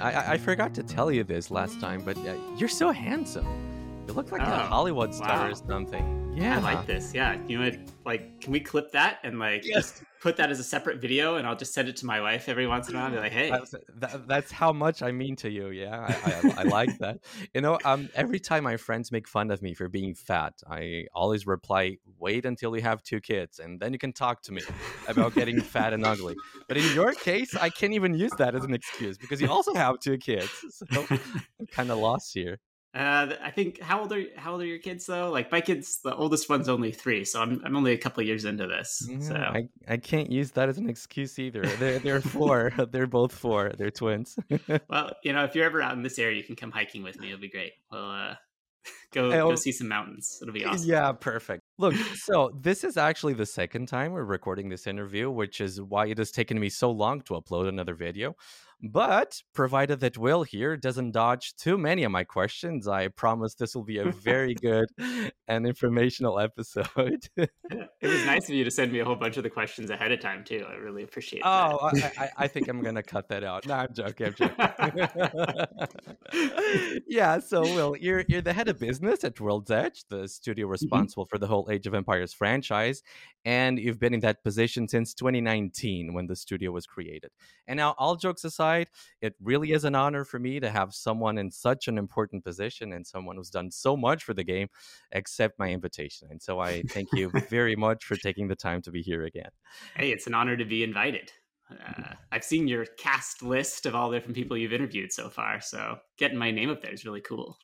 I forgot to tell you this last time, but you're so handsome. You look like a Oh, Hollywood star or wow. something. I Yeah. like this. Yeah. You know what? Like, can we clip that and like Yeah. just put that as a separate video and I'll just send it to my wife every once in a while and be like, hey. That's how much I mean to you. Yeah, I like that. Every time my friends make fun of me for being fat, I always reply, "Wait until you have two kids, and then you can talk to me about getting fat and ugly." But in your case, I can't even use that as an excuse because you also have two kids. So I'm kind of lost here. I think how old are your kids though? Like my kids, the oldest one's only 3, so I'm only a couple of years into this. Yeah, So I can't use that as an excuse either. They're four. They're both four. They're twins. well, if you're ever out in this area, you can come hiking with me. It'll be great. We'll go Oh, see some mountains. It'll be awesome. yeah, perfect. Look, so this is actually the second time we're recording this interview, which is why it has taken me so long to upload another video. But provided that Will here doesn't dodge too many of my questions, I promise this will be a very good and informational episode. It was nice of you to send me a whole bunch of the questions ahead of time too. I really appreciate that. Oh, I think I'm gonna cut that out. No, I'm joking. I'm joking. Yeah. So, Will, you're the head of business at World's Edge, the studio Mhm. responsible for the whole Age of Empires franchise, and you've been in that position since 2019 when the studio was created. And now, all jokes aside, it really is an honor for me to have someone in such an important position and someone who's done so much for the game accept my invitation. And so, I thank you very much for taking the time to be here again. Hey, it's an honor to be invited. I've seen your cast list of all the different people you've interviewed so far, so getting my name up there is really cool.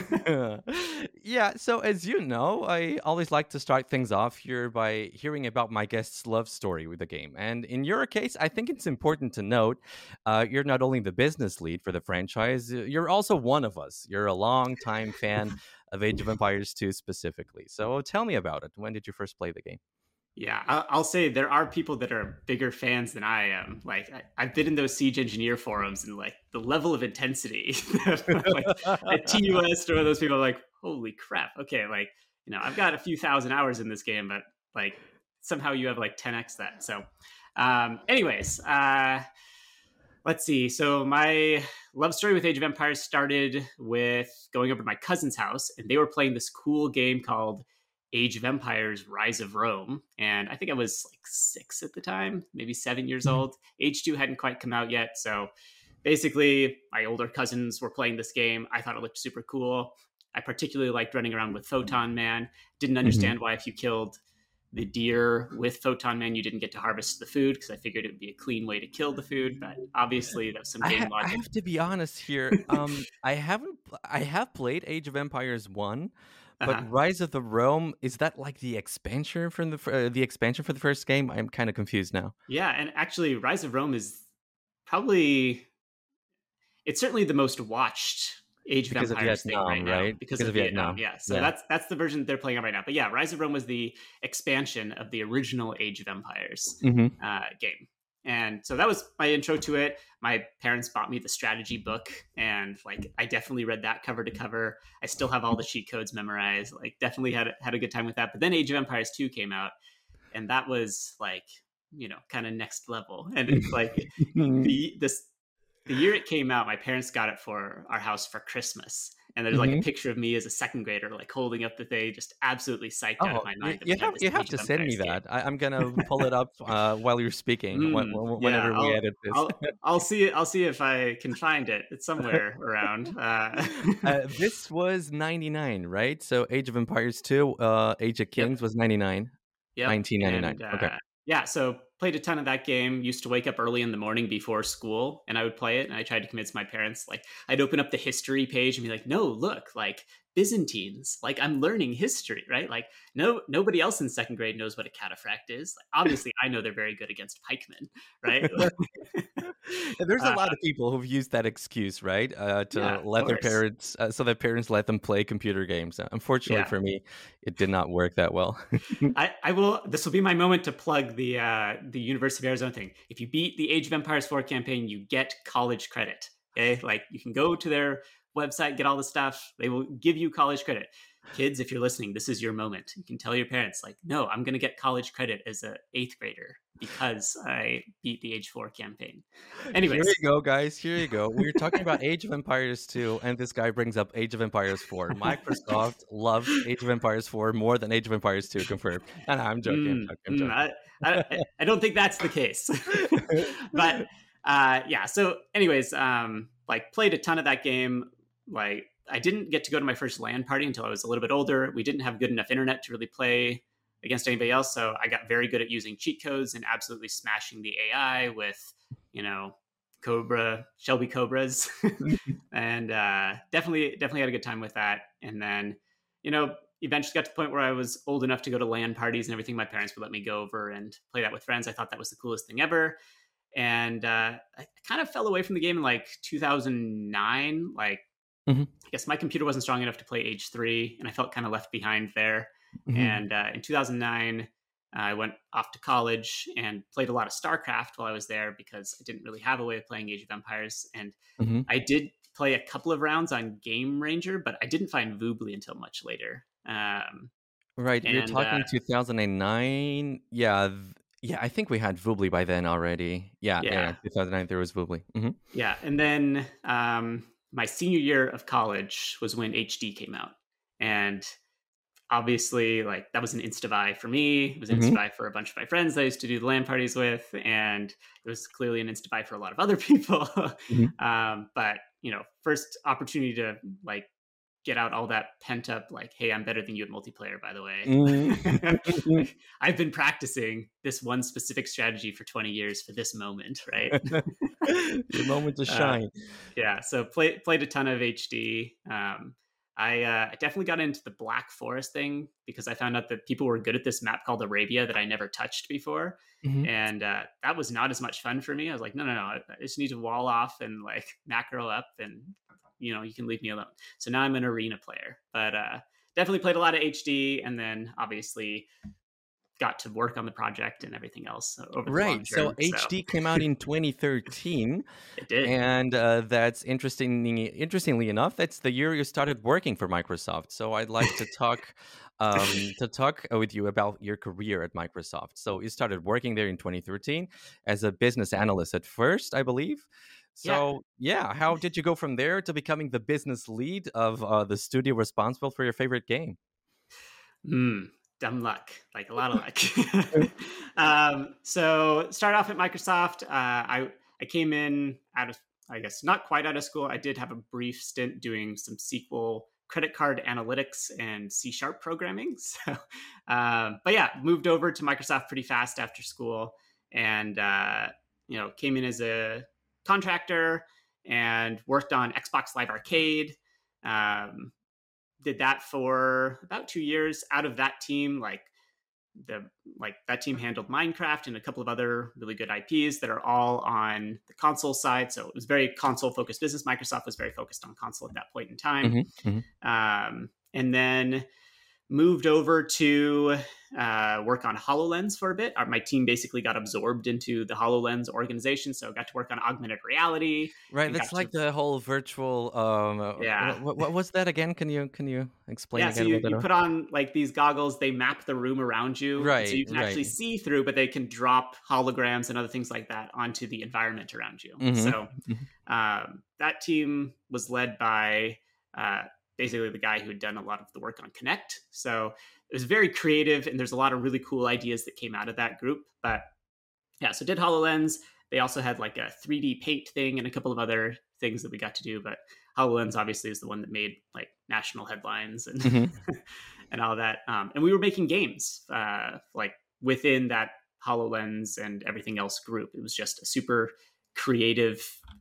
Yeah, so as you know, I always like to start things off here by hearing about my guest's love story with the game. And in your case, I think it's important to note you're not only the business lead for the franchise, you're also one of us. You're a long-time fan of Age of Empires 2 specifically. So tell me about it. When did you first play the game? Yeah, I'll say there are people that are bigger fans than I am. Like I've been in those Siege Engineer forums, and like the level of intensity, like at TUS or those people are like, holy crap. Okay, like I've got a few thousand hours in this game, but like somehow you have like 10x that. So, anyways, let's see. So my love story with Age of Empires started with going over to my cousin's house, and they were playing this cool game called Age of Empires: Rise of Rome. And I think I was like 6 at the time, maybe 7 years Mhm. old. H2 hadn't quite come out yet, so basically my older cousins were playing this game. I thought it looked super cool. I particularly liked running around with Photon Man. Didn't Mhm. understand why if you killed the deer with Photon Man, you didn't get to harvest the food because I figured it would be a clean way to kill the food. But obviously, that was some game I logic. have to be honest here. I have played Age of Empires 1, but Uh-huh. Rise of the Rome, is that like the expansion from the expansion for the first game? I'm kind of confused now. Yeah, and actually, Rise of Rome is probably it's certainly the most watched Age of Because of Empires thing Vietnam, right now right? because Because of of Vietnam. Vietnam. Yeah, so Yeah. that's the version they're playing on right now. But yeah, Rise of Rome was the expansion of the original Age of Empires Mhm. game, and so that was my intro to it. My parents bought me the strategy book, and like I definitely read that cover to cover. I still have all the cheat codes memorized. Like definitely had a good time with that. But then Age of Empires 2 came out, and that was like kind of next level. And like the this the year it came out, my parents got it for our house for Christmas. And there's like a Mhm. picture of me as a second grader, like holding up the thing, just absolutely psyched out of Oh, my you mind that you we had have this you have Age to of send me Empires game. that. I'm gonna pull it up while you're speaking Yeah, whenever we edit this. I'll see. I'll see if I can find it. It's somewhere around. This was 99, right? So Age of Empires 2, Age of Yep. Kings was 99, Yep. 1999. And Okay. yeah, so played a ton of that game. Used to wake up early in the morning before school and I would play it. And I tried to convince my parents, like, I'd open up the history page and be like, no, look, like Byzantines, like I'm learning history, right? Like, no, nobody else in second grade knows what a cataphract is. Like, obviously, I know they're very good against pikemen, right? There's a uh, lot of people who've used that excuse, right? yeah, To of let their course. parents, so their parents let them play computer games. Unfortunately Yeah. for me, it did not work that well. I will. This will be my moment to plug the University of Arizona thing. If you beat the Age of Empires 4 campaign, you get college credit. Okay, like you can go to their website, get all the stuff. They will give you college credit. kids, if you're listening, this is your moment. You can tell your parents, like, no, I'm going to get college credit as a eighth grader because I beat the Age 4 campaign. Here you Anyways, go, guys. Here you go. We're talking about Age of Empires 2, and this guy brings up Age of Empires 4. Microsoft loves Age of Empires 4 more than Age of Empires 2, confirmed. And I'm joking. I'm joking. I don't think that's the case. But yeah. So, anyways, like played a ton of that game. Like I didn't get to go to my first LAN party until I was a little bit older. We didn't have good enough internet to really play against anybody else, so I got very good at using cheat codes and absolutely smashing the AI with, you know, Shelby Cobras, and definitely had a good time with that. And then, you know, eventually got to the point where I was old enough to go to LAN parties and everything. My parents would let me go over and play that with friends. I thought that was the coolest thing ever. And I kind of fell away from the game in like 2009. Like, Mhm. I guess my computer wasn't strong enough to play Age 3, and I felt kind of left behind there. Mhm. And in 2009, I went off to college and played a lot of StarCraft while I was there because I didn't really have a way of playing Age of Empires. And Mhm. I did play a couple of rounds on Game Ranger, but I didn't find Voobly until much later. Right, you're And talking 2009? Yeah, yeah, I think we had Voobly by then already. Yeah, yeah, yeah, 2009 there was Voobly. Mhm. yeah. And then my senior year of college was when HD came out. And obviously, like that was an insta buy for me. It was an insta Mhm. buy for a bunch of my friends that I used to do the LAN parties with, and it was clearly an insta buy for a lot of other people. Mhm. But you know, first opportunity to like get out all that pent up, like, hey, I'm better than you at multiplayer, by the way. Mhm. Like, I've been practicing this one specific strategy for 20 years for this moment, right? Your moment to uh, shine. yeah, so played a ton of HD. I definitely got into the Black Forest thing because I found out that people were good at this map called Arabia that I never touched before, Mhm. and that was not as much fun for me. I was like, no, I just need to wall off and like macro up, and you know, you can leave me alone. So now I'm an arena player, but definitely played a lot of HD, and then obviously got to work on the project and everything else over the long Right, so term. So HD came out in 2013, it did. and that's interestingly enough, that's the year you started working for Microsoft. So I'd like to talk with you about your career at Microsoft. So you started working there in 2013 as a business analyst at first, I believe. Yeah. So yeah, how did you go from there to becoming the business lead of the studio responsible for your favorite game? Dumb luck, like a lot of luck. So started off at Microsoft. I came in out of, I guess not quite out of school. I did have a brief stint doing some SQL credit card analytics and C# programming. So, but yeah, moved over to Microsoft pretty fast after school, and you know, came in as a contractor and worked on Xbox Live Arcade. Um, did that for about 2 years. Out of that team, the that team handled Minecraft and a couple of other really good IPs that are all on the console side. So it was very console focused business. Microsoft was very focused on console at that point in time. Hmm. Hmm. And then moved over to work on HoloLens for a bit. My team basically got absorbed into the HoloLens organization, so got to work on augmented reality Right, and that's got to like the whole virtual. yeah. What was that again? Can you explain Yeah, so again what that you was? put on like these goggles, they map the room around you, and so Right, you can right. actually see through, but they can drop holograms and other things like that onto the environment around you. Hmm. So that team was led by uh, basically the guy who had done a lot of the work on Connect. So it was very creative, and there's a lot of really cool ideas that came out of that group. But yeah, so did HoloLens. They also had like a 3D paint thing and a couple of other things that we got to do. But HoloLens obviously is the one that made like national headlines and Hmm. and all that. And we were making games like within that HoloLens and everything else group. It was just a super creative.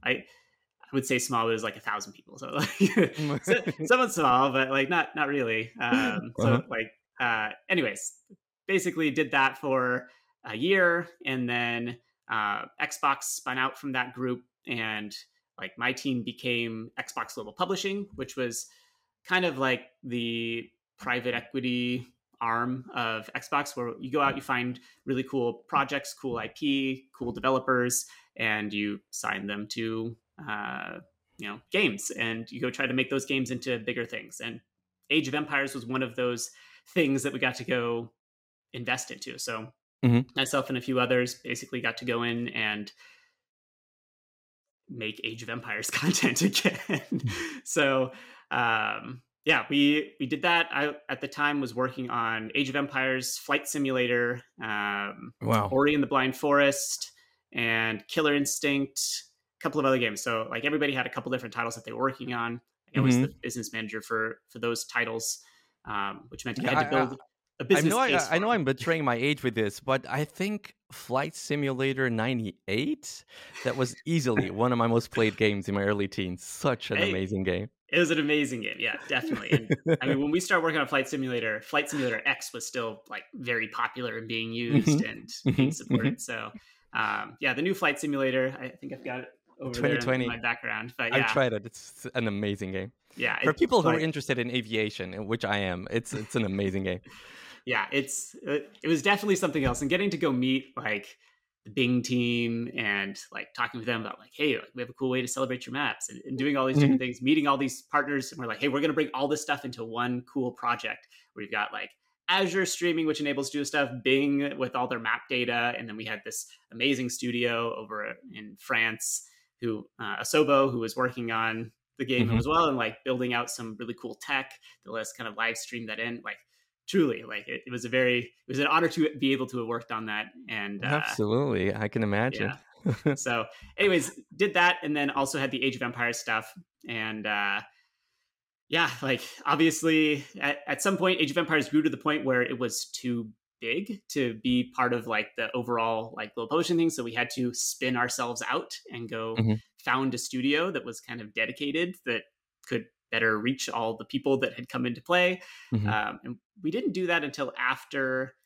I would say small, but it was like 1,000 people. So like so, somewhat small, but like not really. Uh-huh. So like anyways, basically did that for a year, and then Xbox spun out from that group, and like my team became Xbox Global Publishing, which was kind of like the private equity arm of Xbox, where you go out, you find really cool projects, cool IP, cool developers, and you sign them to you know, games, and you go try to make those games into bigger things. And Age of Empires was one of those things that we got to go invest into. So Hmm. myself and a few others basically got to go in and make Age of Empires content again. So yeah, we did that. I at the time was working on Age of Empires, Flight Simulator, Wow. Ori and the Blind Forest, and Killer Instinct, a couple of other games. So like everybody had a couple different titles that they were working on. I was the Hmm. business manager for those titles, which meant I Yeah, had to I, build a business case I for know them. I'm betraying my age with this, but I think Flight Simulator 98, that was easily one of my most played games in my early teens. Such an Hey, amazing game. it was an amazing game. Yeah, definitely. And I mean, when we started working on Flight Simulator X was still like very popular and being used Hmm. and being Hmm. Hmm. supported. So, yeah, the new Flight Simulator, I think I've got it over there in 2020. my background. But I've yeah, tried it. It's an amazing game. yeah, For people who are like, interested in aviation, which I am, it's an amazing game. yeah, it was definitely something else. And getting to go meet like the Bing team and like talking with them about like, hey, like, we have a cool way to celebrate your maps and doing all these Hmm. different things, meeting all these partners, and we're like, hey, we're gonna bring all this stuff into one cool project where we've got like Azure streaming, which enables to do stuff, Bing with all their map data, and then we had this amazing studio over in France who Asobo, who was working on the game Hmm. as well and like building out some really cool tech that let us kind of live stream that in. Like truly, like it was it was an honor to be able to have worked on that. And Absolutely, I can imagine. yeah, so anyways, did that and then also had the Age of Empires stuff. And yeah, like obviously at some point Age of Empires grew to the point where it was too big to be part of like the overall like global publishing thing, so we had to spin ourselves out and go Hmm. found a studio that was kind of dedicated, that could better reach all the people that had come into play. Hmm. And we didn't do that until after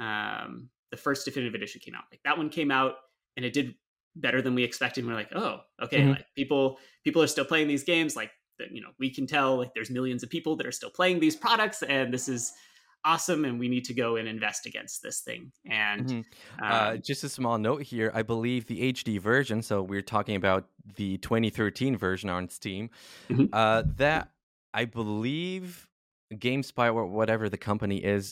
the first definitive edition came out. Like that one came out and it did better than we expected. And we're like, oh, okay, Hmm. like people are still playing these games. Like that, we can tell like there's millions of people that are still playing these products, and this is awesome. And we need to go and invest against this thing. And Hmm. um, Just a small note here. I believe the HD version, so we're talking about the 2013 version on Steam, mhm. that I believe GameSpy or whatever the company is,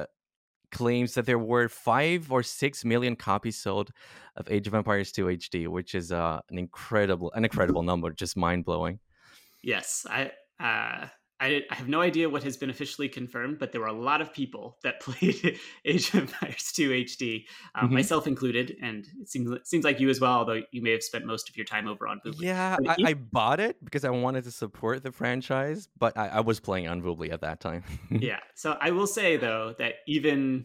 claims that there were 5 or 6 million copies sold of Age of Empires 2 HD, which is an incredible number, just mind blowing. Yes, I have no idea what has been officially confirmed, but there were a lot of people that played Age of Empires 2 HD, myself included, and it seems like you as well. Although you may have spent most of your time over on Boobly. Yeah, But I bought it because I wanted to support the franchise, but I was playing on Voobly at that time. yeah, so I will say though that even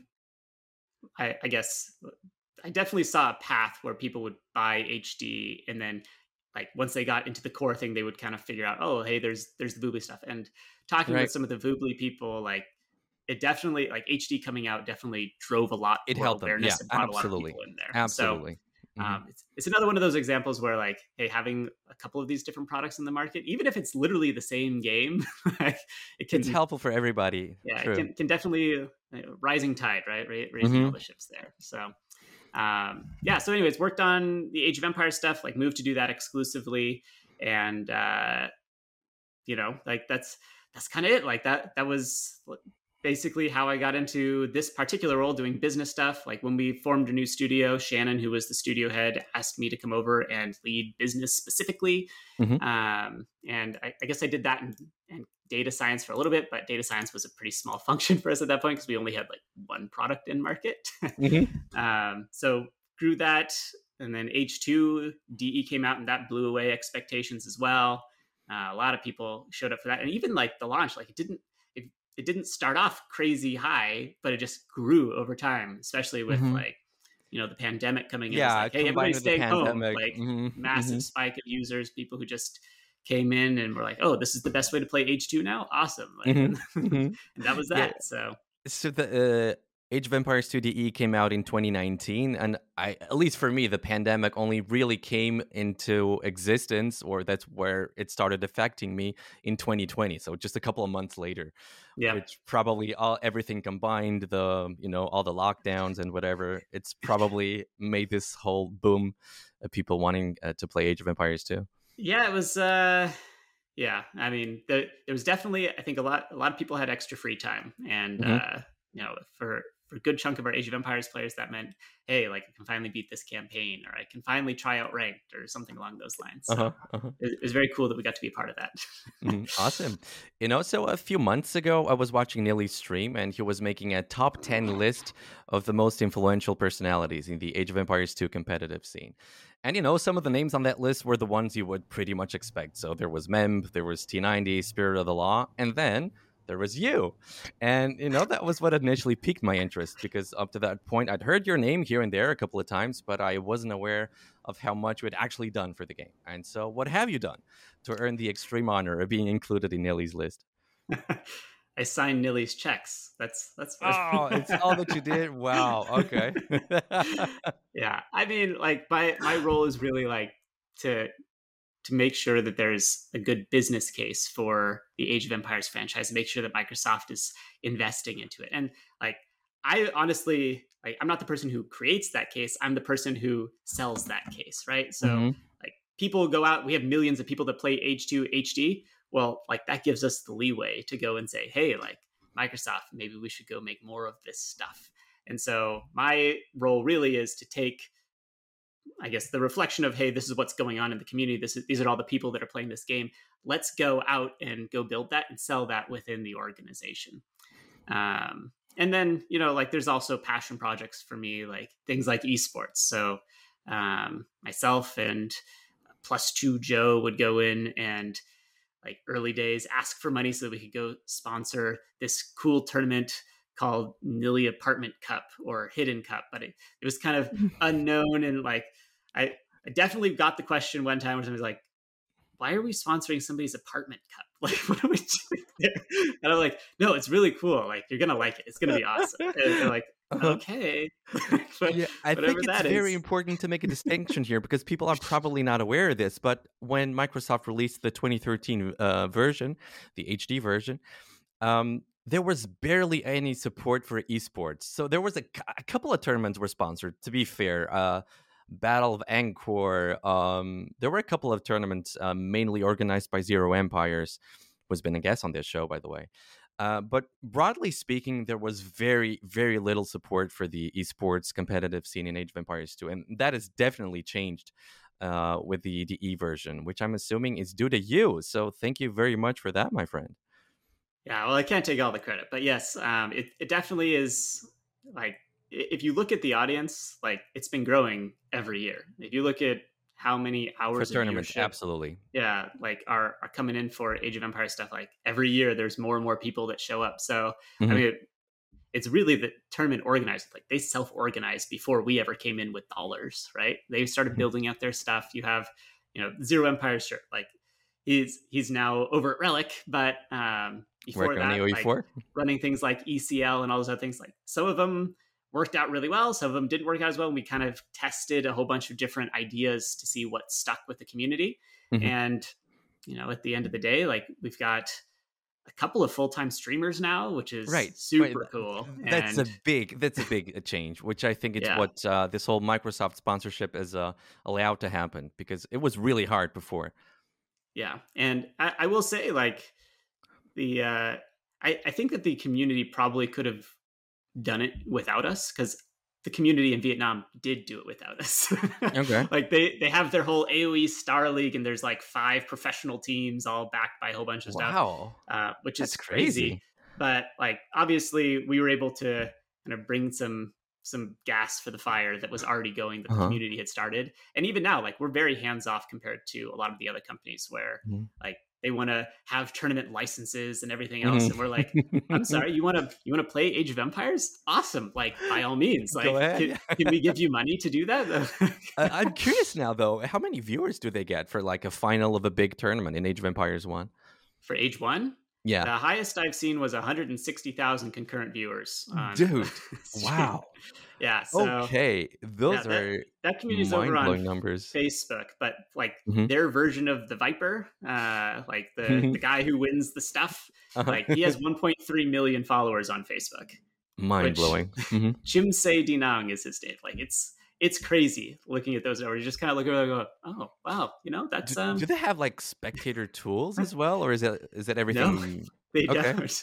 I guess I definitely saw a path where people would buy HD and then like once they got into the core thing, they would kind of figure out, oh, hey, there's the Voobly stuff. And talking with Right. some of the Voobly people, like it definitely like HD coming out definitely drove a lot It more helped them. Yeah, awareness and brought a lot of absolutely. people in there. So Absolutely. Hmm. it's another one of those examples where like, hey, having a couple of these different products in the market, even if it's literally the same game, like it It's can, helpful for everybody. yeah, it True. can definitely rising tide, right? Raising all Hmm. the ships there. So yeah. So, anyways, worked on the Age of Empires stuff. Like, moved to do that exclusively, and like that's kind of it. Like that was basically how I got into this particular role, doing business stuff. Like when we formed a new studio, Shannon, who was the studio head, asked me to come over and lead business specifically. Hmm. And I guess I did that and data science for a little bit, but data science was a pretty small function for us at that point because we only had like one product in market. Hmm. So grew that, and then H2 DE came out, and that blew away expectations as well. A lot of people showed up for that, and even like the launch, like it didn't start off crazy high, but it just grew over time, especially with Hmm. like the pandemic coming in. It was Yeah, like, hey, combined everybody's with the staying home, pandemic. like Hmm. Hmm. massive spike of users, people who just came in and were like, oh, this is the best way to play H2 now, awesome, like, Hmm. and, Hmm. and that was Yeah. that. So So the Age of Empires 2 DE came out in 2019, and at least for me, the pandemic only really came into existence, or that's where it started affecting me in 2020. So just a couple of months later, yeah. which probably everything combined, all the lockdowns and whatever, it's probably made this whole boom of people wanting to play Age of Empires 2. Yeah, it was Yeah, I mean, there was definitely, I think, a lot of people had extra free time, and Hmm. for a good chunk of our Age of Empires players, that meant, hey, like I can finally beat this campaign, or I can finally try out ranked, or something along those lines. So Uh-huh. Uh-huh. it was very cool that we got to be a part of that. Mhm. Awesome. So a few months ago, I was watching Nilly's stream, and he was making a top 10 list of the most influential personalities in the Age of Empires 2 competitive scene. And, some of the names on that list were the ones you would pretty much expect. So there was Memb, there was T90, Spirit of the Law, and then there was you. And, that was what initially piqued my interest because up to that point, I'd heard your name here and there a couple of times, but I wasn't aware of how much you had actually done for the game. And so, what have you done to earn the extreme honor of being included in Nilly's list? I signed Nilly's checks. That's what. Oh, it's all that you did? Wow. Okay. Yeah, I mean, like my role is really like to make sure that there's a good business case for the Age of Empires franchise, make sure that Microsoft is investing into it. And like, I honestly, like, I'm not the person who creates that case. I'm the person who sells that case, right? So Hmm. like, people go out, we have millions of people that play Age 2 HD. Well, like that gives us the leeway to go and say, hey, like Microsoft, maybe we should go make more of this stuff. And so my role really is to take, I guess, the reflection of, hey, this is what's going on in the community. These are all the people that are playing this game. Let's go out and go build that and sell that within the organization. And then, like there's also passion projects for me, like things like esports. So myself and Plus Two Joe would go in and, like, early days, ask for money so that we could go sponsor this cool tournament called Nilly Apartment Cup or Hidden Cup, but it was kind of unknown. And like, I definitely got the question one time where somebody was like, why are we sponsoring somebody's apartment cup? Like, what are we doing there? And I'm like, no, it's really cool. Like, you're going to like it. It's going to be awesome. And they're like, Uh-huh. okay. But Yeah, I whatever think it's that very is. important to make a distinction here because people are probably not aware of this. But when Microsoft released the 2013 version, the HD version, there was barely any support for esports. So there was a couple of tournaments were sponsored. To be fair, Battle of Angkor. There were a couple of tournaments, mainly organized by Zero Empires, who's been a guest on this show, by the way. But broadly speaking, there was very, very little support for the esports competitive scene in Age of Empires 2, and that has definitely changed with the E version, which I'm assuming is due to you. So thank you very much for that, my friend. Yeah, well, I can't take all the credit, but yes, it definitely is. Like, if you look at the audience, like it's been growing every year. If you look at how many For hours of tournaments, viewership, absolutely. yeah, like are coming in for Age of Empires stuff, like every year there's more and more people that show up. So I Hmm. mean, it's really the tournament organizers. Like, they self-organized before we ever came in with dollars, right? They started Hmm. building out their stuff. You have, Zero Empire, sure, like he's now over at Relic, but before Working on the that, like OE4. running things like ECL and all those other things, like some of them worked out really well, some of them didn't work out as well, and we kind of tested a whole bunch of different ideas to see what stuck with the community. Hmm. And at the end of the day, like, we've got a couple of full-time streamers now, which is Right. Right. super cool. And That's a big change, which I think it's yeah, what this whole Microsoft sponsorship is allowed to happen because it was really hard before. yeah. And I will say, like, the I think that the community probably could have done it without us, because the community in Vietnam did do it without us. Okay. Like, they have their whole AOE Star League, and there's like 5 professional teams all backed by a whole bunch of stuff, Wow. which That's is crazy. crazy. But like, obviously we were able to kind of bring some gas for the fire that was already going, that the Uh-huh. community had started. And even now, like, we're very hands off compared to a lot of the other companies where, Mhm. like, they want to have tournament licenses and everything else, Mhm. and we're like, I'm sorry, you want to play Age of Empires? Awesome, like, by all means, Go like, ahead. can we give you money to do that? I'm curious now, though. How many viewers do they get for like a final of a big tournament in Age of Empires 1? For Age 1, Yeah. the highest I've seen was 160,000 concurrent viewers on Dude. stream. Wow. Yeah, so Okay. yeah, Those that are that community's over on mind-blowing numbers. Facebook, but like Mhm. their version of the Viper, like the guy who wins the stuff, Uh-huh. like he has 1.3 million followers on Facebook, which Mind-blowing. Mhm. Jim Say Dinang is his name. Like, it's crazy looking at those numbers. You just kind of look at it and go, oh wow, Do, that's do they have like spectator tools as well, or is that no, everything? they Okay. don't.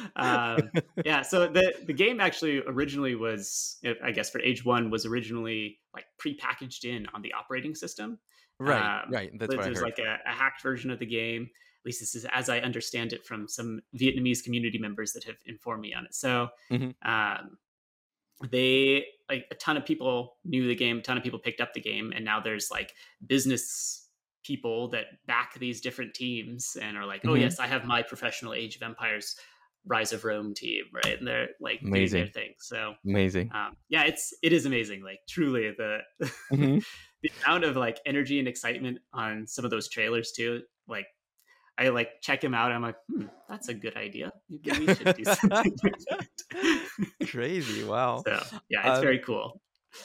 Yeah, so the game actually originally was, I guess, for Age One was originally like prepackaged in on the operating system. Right, right. That's But what I there's heard. like a hacked version of the game. At least this is as I understand it from some Vietnamese community members that have informed me on it. So Hmm. um, they like a ton of people knew the game, a ton of people picked up the game, and now there's like business people that back these different teams and are like, oh Hmm. yes, I have my professional Age of Empires Rise of Rome team, right? And they're like doing their Amazing, thing. So amazing. yeah, it is amazing. Like truly the Hmm. the amount of like energy and excitement on some of those trailers too. Like I like check him out. I'm like, that's a good idea. Maybe we should do something like that. Crazy. Wow. So yeah, it's Um, very cool.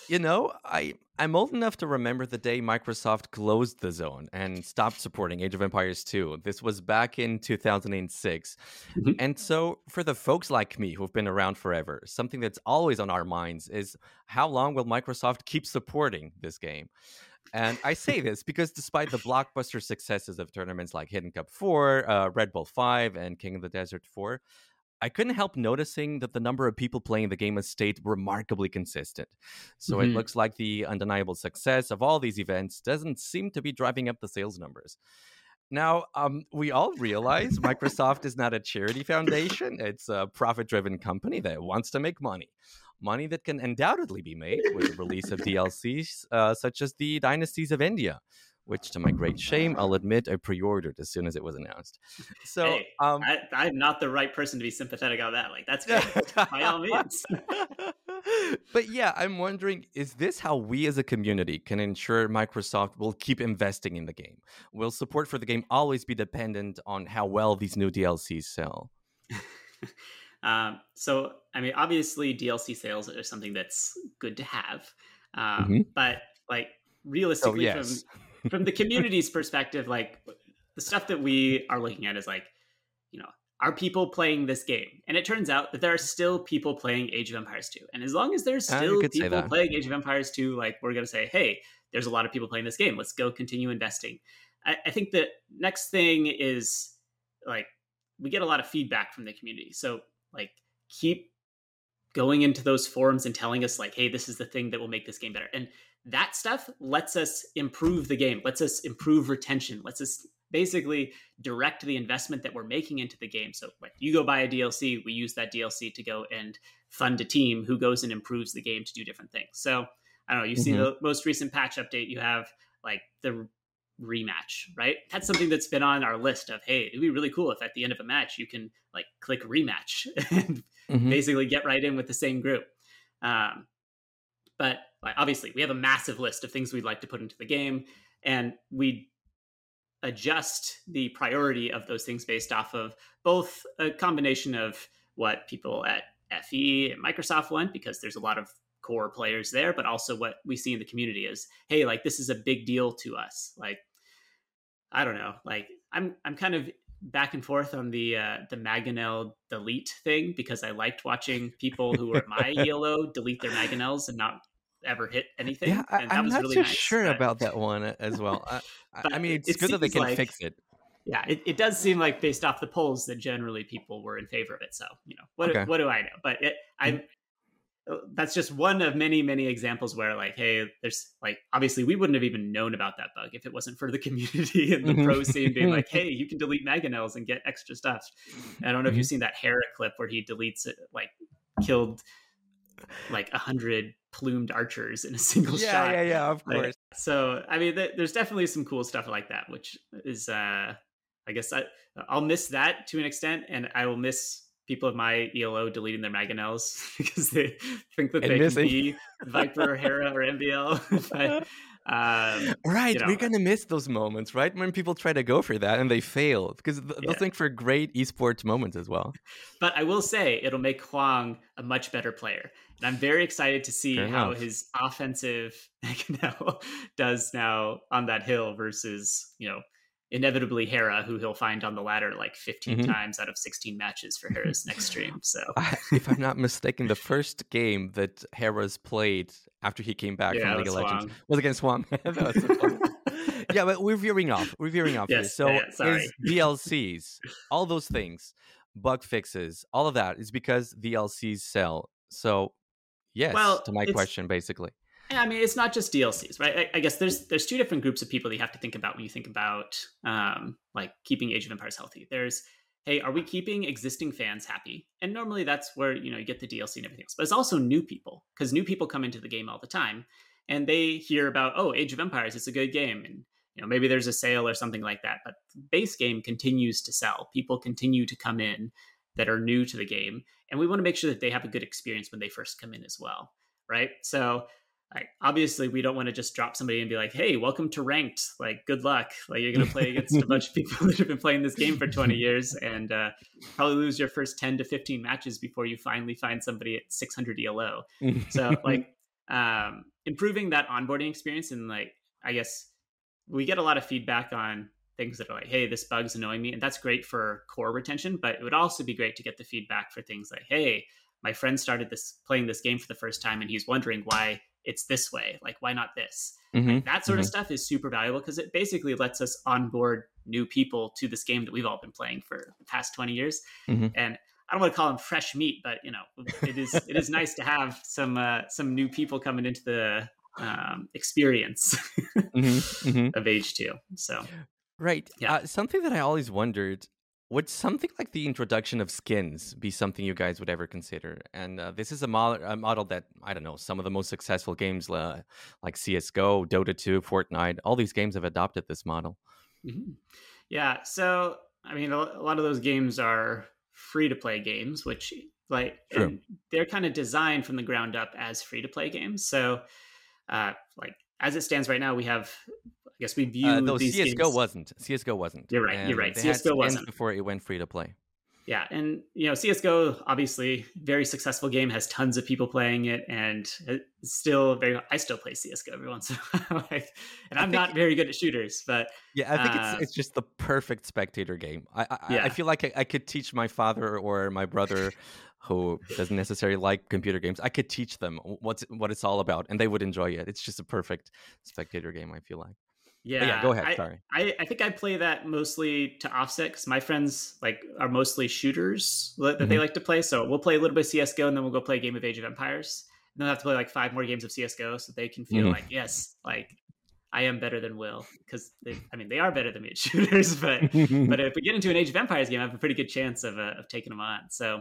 I'm old enough to remember the day Microsoft closed the zone and stopped supporting Age of Empires 2. This was back in 2006. Mhm. And so, for the folks like me who've been around forever, something that's always on our minds is how long will Microsoft keep supporting this game? And I say this because despite the blockbuster successes of tournaments like Hidden Cup 4, Red Bull 5, and King of the Desert 4, I couldn't help noticing that the number of people playing the game has stayed remarkably consistent. So it Mhm. looks like the undeniable success of all these events doesn't seem to be driving up the sales numbers. Now, we all realize Microsoft is not a charity foundation. It's a profit driven company that wants to make money. Money that can undoubtedly be made with the release of DLCs such as the Dynasties of India, which, to my great shame, I'll admit I pre ordered as soon as it was announced. So, Hey, I'm not the right person to be sympathetic on that. Like, that's great. By all means. but yeah, I'm wondering, is this how we as a community can ensure Microsoft will keep investing in the game? Will support for the game always be dependent on how well these new DLCs sell? So, I mean, obviously, DLC sales are something that's good to have, Hmm. but like So, realistically, yes. from the community's perspective, like the stuff that we are looking at is like, you know, are people playing this game? And it turns out that there are still people playing Age of Empires 2. And as long as there's You still could say people that. playing Age of Empires 2, like we're going to say, hey, there's a lot of people playing this game. Let's go continue investing. I think the next thing is like we get a lot of feedback from the community. So like keep going into those forums and telling us like, hey, this is the thing that will make this game better. And that stuff lets us improve the game, lets us improve retention, lets us basically direct the investment that we're making into the game. So like you go buy a DLC, we use that DLC to go and fund a team who goes and improves the game to do different things. So I don't know, you see Hmm. the most recent patch update, you have like the rematch, right? That's something that's been on our list of, hey, it'd be really cool if at the end of a match you can like click rematch and Hmm. basically get right in with the same group. Um, but like, obviously, we have a massive list of things we'd like to put into the game, and we adjust the priority of those things based off of both a combination of what people at FE and Microsoft want, because there's a lot of core players there, but also what we see in the community is, hey, like this is a big deal to us. Like I don't know. Like I'm kind of back and forth on the Mangonel delete thing because I liked watching people who were at my ELO delete their Mangonels and not ever hit Yeah, anything, and that I'm was not really so nice. sure about that one as well. I But mean, it's it good that they seems can like fix it. yeah, it does seem like based off the polls that generally people were in favor of it. So Okay. what do I know? But Mhm. that's just one of many examples where like hey there's like obviously we wouldn't have even known about that bug if it wasn't for the community and the pro scene being Mhm. like hey you can delete mangonels and get extra stuff. And I don't know if you've Mhm. seen that Hera clip where he deletes it like killed like 100 plumed archers in a single Yeah, shot. yeah, yeah, of Like, course. so I mean there's definitely some cool stuff like that which is I guess I'll miss that to an extent, and I will miss people of my ELO deleting their mangonels because they think that And they can missing. be Viper, Hera, or MBL. But Right, you know, we're gonna miss those moments, right? When people try to go for that and they fail, because those yeah. things for great esports moments as well. But I will say it'll make Huang a much better player, and I'm very excited to see Fair how enough. his offensive Mangonel does now on that hill versus inevitably Hera, who he'll find on the ladder like 15 Hmm. times out of 16 matches for Hera's next stream. So If I'm not mistaken, the first game that Harris played after he came back from yeah, League of that's Legends long. was against Swamp. That was so funny. Yeah, but we're veering off. We're veering off here. Yes, yeah, So yeah, sorry. is DLCs, all those things, bug fixes, all of that is because DLCs sell. So yes, Well, to my it's question, basically. yeah, I mean, it's not just DLCs, right? I guess there's two different groups of people that you have to think about when you think about like keeping Age of Empires healthy. There's, hey, are we keeping existing fans happy? And normally that's where you get the DLC and everything else. But it's also new people, because new people come into the game all the time, and they hear about, oh, Age of Empires, it's a good game, and maybe there's a sale or something like that. But the base game continues to sell. People continue to come in that are new to the game, and we want to make sure that they have a good experience when they first come in as well, right? So like, obviously we don't want to just drop somebody and be like, hey, welcome to ranked, like good luck, like you're going to play against a bunch of people that have been playing this game for 20 years and probably lose your first 10 to 15 matches before you finally find somebody at 600 elo. So like improving that onboarding experience, and like I guess we get a lot of feedback on things that are like, hey, this bug's annoying me, and that's great for core retention, but it would also be great to get the feedback for things like, hey, my friend started playing this game for the first time and he's wondering why it's this way, like why not this. Hmm. Like that sort of stuff is super valuable because it basically lets us onboard new people to this game that we've all been playing for the past 20 years. Hmm. And I don't want to call them fresh meat, but it is nice to have some new people coming into the experience Hmm. Hmm. of age 2. So Right. yeah. Something that I always wondered, would something like the introduction of skins be something you guys would ever consider? And this is a model that, I don't know, some of the most successful games like CSGO, Dota 2, Fortnite, all these games have adopted this model. Mm-hmm. Yeah. So, I mean, a lot of those games are free to play games, which True. and they're kind of designed from the ground up as free to play games. So, like as it stands right now, we have, I guess we view Though these CSGO games. wasn't. CSGO wasn't. You're right. You're right. And they had CS:GO skins wasn't. before it went free to play. Yeah, and CS:GO obviously very successful game, has tons of people playing it, and it's still very. I still play CS:GO every once in a while, and I I'm think not very good at shooters, but Yeah, I think uh, it's just the perfect spectator game. I yeah, feel like I could teach my father or my brother, who doesn't necessarily like computer games. I could teach them what it's all about, and they would enjoy it. It's just a perfect spectator game, I feel like. But yeah, yeah. go ahead. Sorry. I think I play that mostly to offset because my friends like are mostly shooters that they Hmm. like to play. So we'll play a little bit of CS:GO, and then we'll go play a game of Age of Empires. And then I will have to play like 5 more games of CS:GO, so they can feel Hmm. like, yes, like I am better than Will, because they are better than me at shooters, but if we get into an Age of Empires game, I have a pretty good chance of taking them on. So,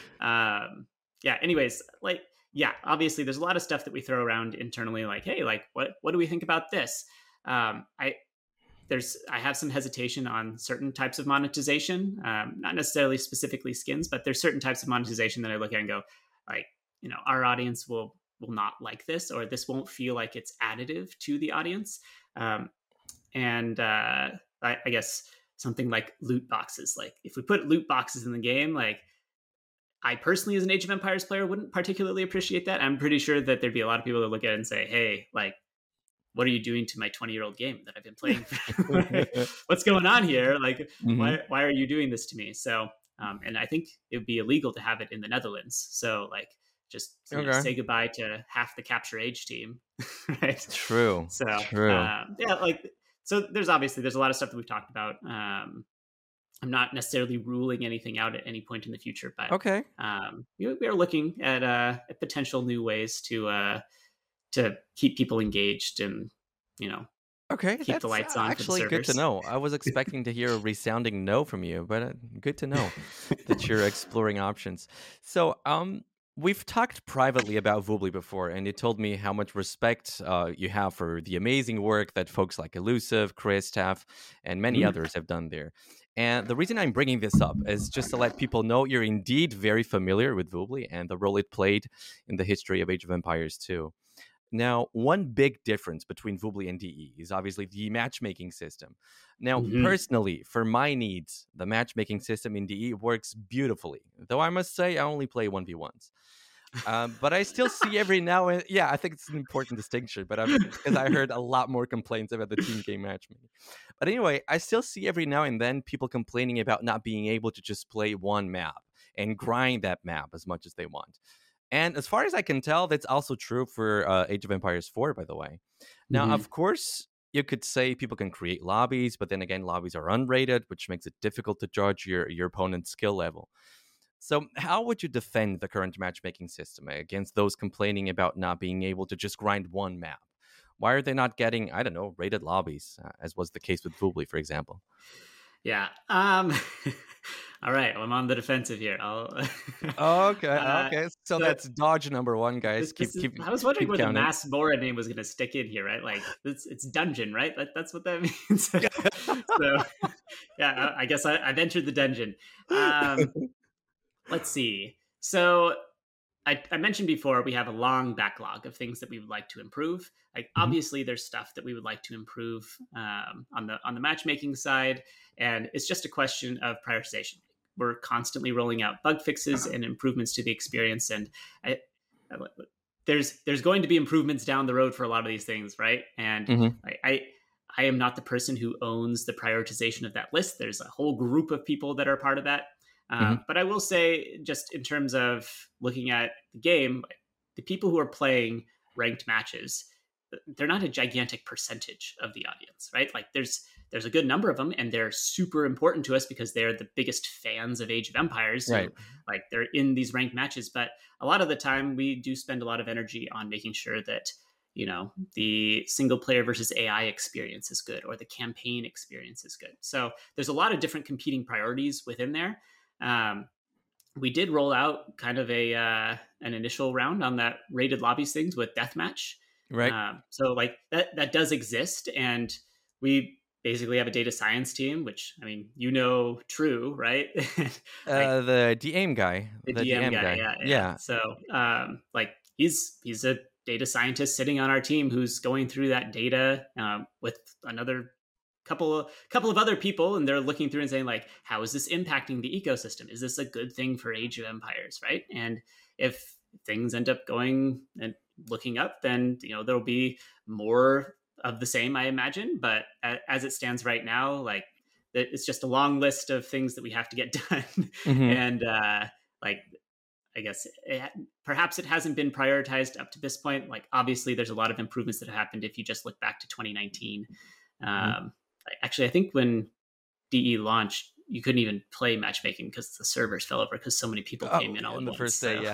yeah. Anyways, like yeah, obviously there's a lot of stuff that we throw around internally, like hey, like what do we think about this? I I have some hesitation on certain types of monetization, not necessarily specifically skins, but there's certain types of monetization that I look at and go, like, our audience will not like this, or this won't feel like it's additive to the audience. Um, and I guess something like loot boxes. Like if we put loot boxes in the game, like I personally, as an Age of Empires player, wouldn't particularly appreciate that. I'm pretty sure that there'd be a lot of people that look at it and say, hey, like, what are you doing to my 20-year-old game that I've been playing? What's going on here? Like, Hmm. why are you doing this to me? So, and I think it would be illegal to have it in the Netherlands. So, like, just Okay. say goodbye to half the Capture Age team, right? True. So, True. yeah, like, so there's a lot of stuff that we've talked about. I'm not necessarily ruling anything out at any point in the future, but Okay. we are looking at potential new ways to keep people engaged and Okay, keep the that's lights on for the actually good to servers. know. I was expecting to hear a resounding no from you, but good to know that you're exploring options. So, we've talked privately about Voobly before, and you told me how much respect you have for the amazing work that folks like Elusive, Chris, Taff, and many Mhm. others have done there. And the reason I'm bringing this up is just to let people know you're indeed very familiar with Voobly and the role it played in the history of Age of Empires 2. Now, one big difference between Voobly and DE is obviously the matchmaking system. Now, Mhm. personally, for my needs, the matchmaking system in DE works beautifully, though I must say I only play 1v1s. But I still see every now and yeah, I think it's an important distinction. But because I heard a lot more complaints about the team game matchmaking. But anyway, I still see every now and then people complaining about not being able to just play one map and grind that map as much as they want. And as far as I can tell, that's also true for Age of Empires 4, by the way. Now, Mhm. of course, you could say people can create lobbies, but then again, lobbies are unrated, which makes it difficult to judge your opponent's skill level. So, how would you defend the current matchmaking system against those complaining about not being able to just grind one map? Why are they not getting, I don't know, rated lobbies, as was the case with Voobly, for example? Yeah. All right. Well, I'm on the defensive here. I'll. Okay, uh, okay. So so that's dodge number one, guys. this Keep is. keep I was wondering keep where the counting. mass Mora name was going to stick in here, right? Like it's dungeon, right? That's what that means. So, yeah, I guess I've entered the dungeon. Um, let's see. So I mentioned before we have a long backlog of things that we would like to improve. Like Mhm, obviously, there's stuff that we would like to improve on the matchmaking side, and it's just a question of prioritization. We're constantly rolling out bug fixes and improvements to the experience, and I, there's going to be improvements down the road for a lot of these things, right? And mhm, I am not the person who owns the prioritization of that list. There's a whole group of people that are part of that. mhm. But I will say, just in terms of looking at the game, the people who are playing ranked matches, they're not a gigantic percentage of the audience, right? Like there's a good number of them, and they're super important to us because they're the biggest fans of Age of Empires. Right. Who like they're in these ranked matches, but a lot of the time we do spend a lot of energy on making sure that the single player versus AI experience is good or the campaign experience is good. So there's a lot of different competing priorities within there. um, we did roll out kind of a an initial round on that rated lobbies things with deathmatch. Right. So like that does exist, and we basically have a data science team, which I mean, true, right? Like The DM guy. the The DM DM guy, guy. yeah. Yeah. So like he's a data scientist sitting on our team who's going through that data with another couple of other people, and they're looking through and saying like, how is this impacting the ecosystem? Is this a good thing for Age of Empires, right? And if things end up going and looking up, then there'll be more of the same, I imagine. But as it stands right now, like it's just a long list of things that we have to get done. Hmm. And like I guess perhaps it hasn't been prioritized up to this point. Like obviously, there's a lot of improvements that have happened if you just look back to 2019. Hmm. Um, Actually, I think when DE launched, you couldn't even play matchmaking because the servers fell over because so many people came Oh, in all in at the once. first day, So, yeah.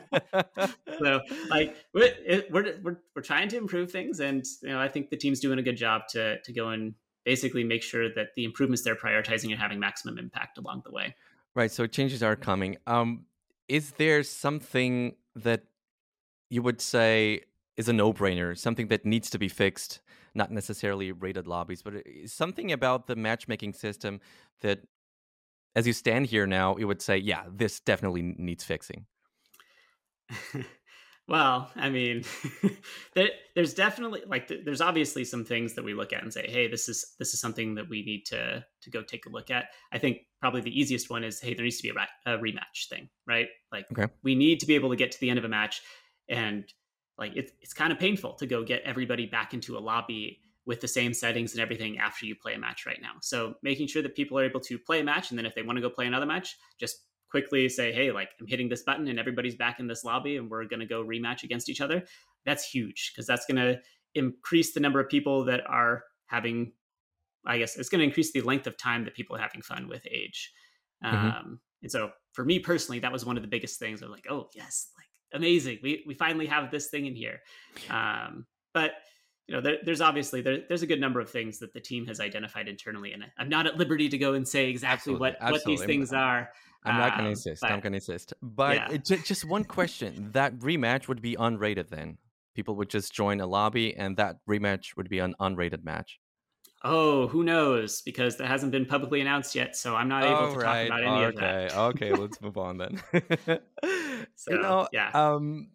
so like we're trying to improve things, and I think the team's doing a good job to go and basically make sure that the improvements they're prioritizing are having maximum impact along the way. Right. So changes are coming. Is there something that you would say is a no-brainer, something that needs to be fixed, not necessarily rated lobbies, but something about the matchmaking system that, as you stand here now, you would say, yeah, this definitely needs fixing. Well, I mean, there's definitely like there's obviously some things that we look at and say, hey, this is something that we need to go take a look at. I think probably the easiest one is, hey, there needs to be a rematch thing, right? Like Okay. we need to be able to get to the end of a match, and like it's kind of painful to go get everybody back into a lobby with the same settings and everything after you play a match right now. So making sure that people are able to play a match, and then if they want to go play another match, just quickly say, hey, like I'm hitting this button and everybody's back in this lobby and we're going to go rematch against each other. That's huge because that's going to increase the number of people that are having, I guess it's going to increase the length of time that people are having fun with Age. Hmm. And so for me personally, that was one of the biggest things. I was like, oh, yes, like amazing. We finally have this thing in here. But there's obviously there's a good number of things that the team has identified internally, and I'm not at liberty to go and say exactly Absolutely. what these Absolutely. things are. I'm not going to insist. I'm But going to insist. But yeah. just one question. That rematch would be unrated then. People would just join a lobby and that rematch would be an unrated match. Oh, who knows? Because that hasn't been publicly announced yet, so I'm not able Oh, to talk right. about any of that. Okay. Okay. Let's move on then. you So know, yeah. um,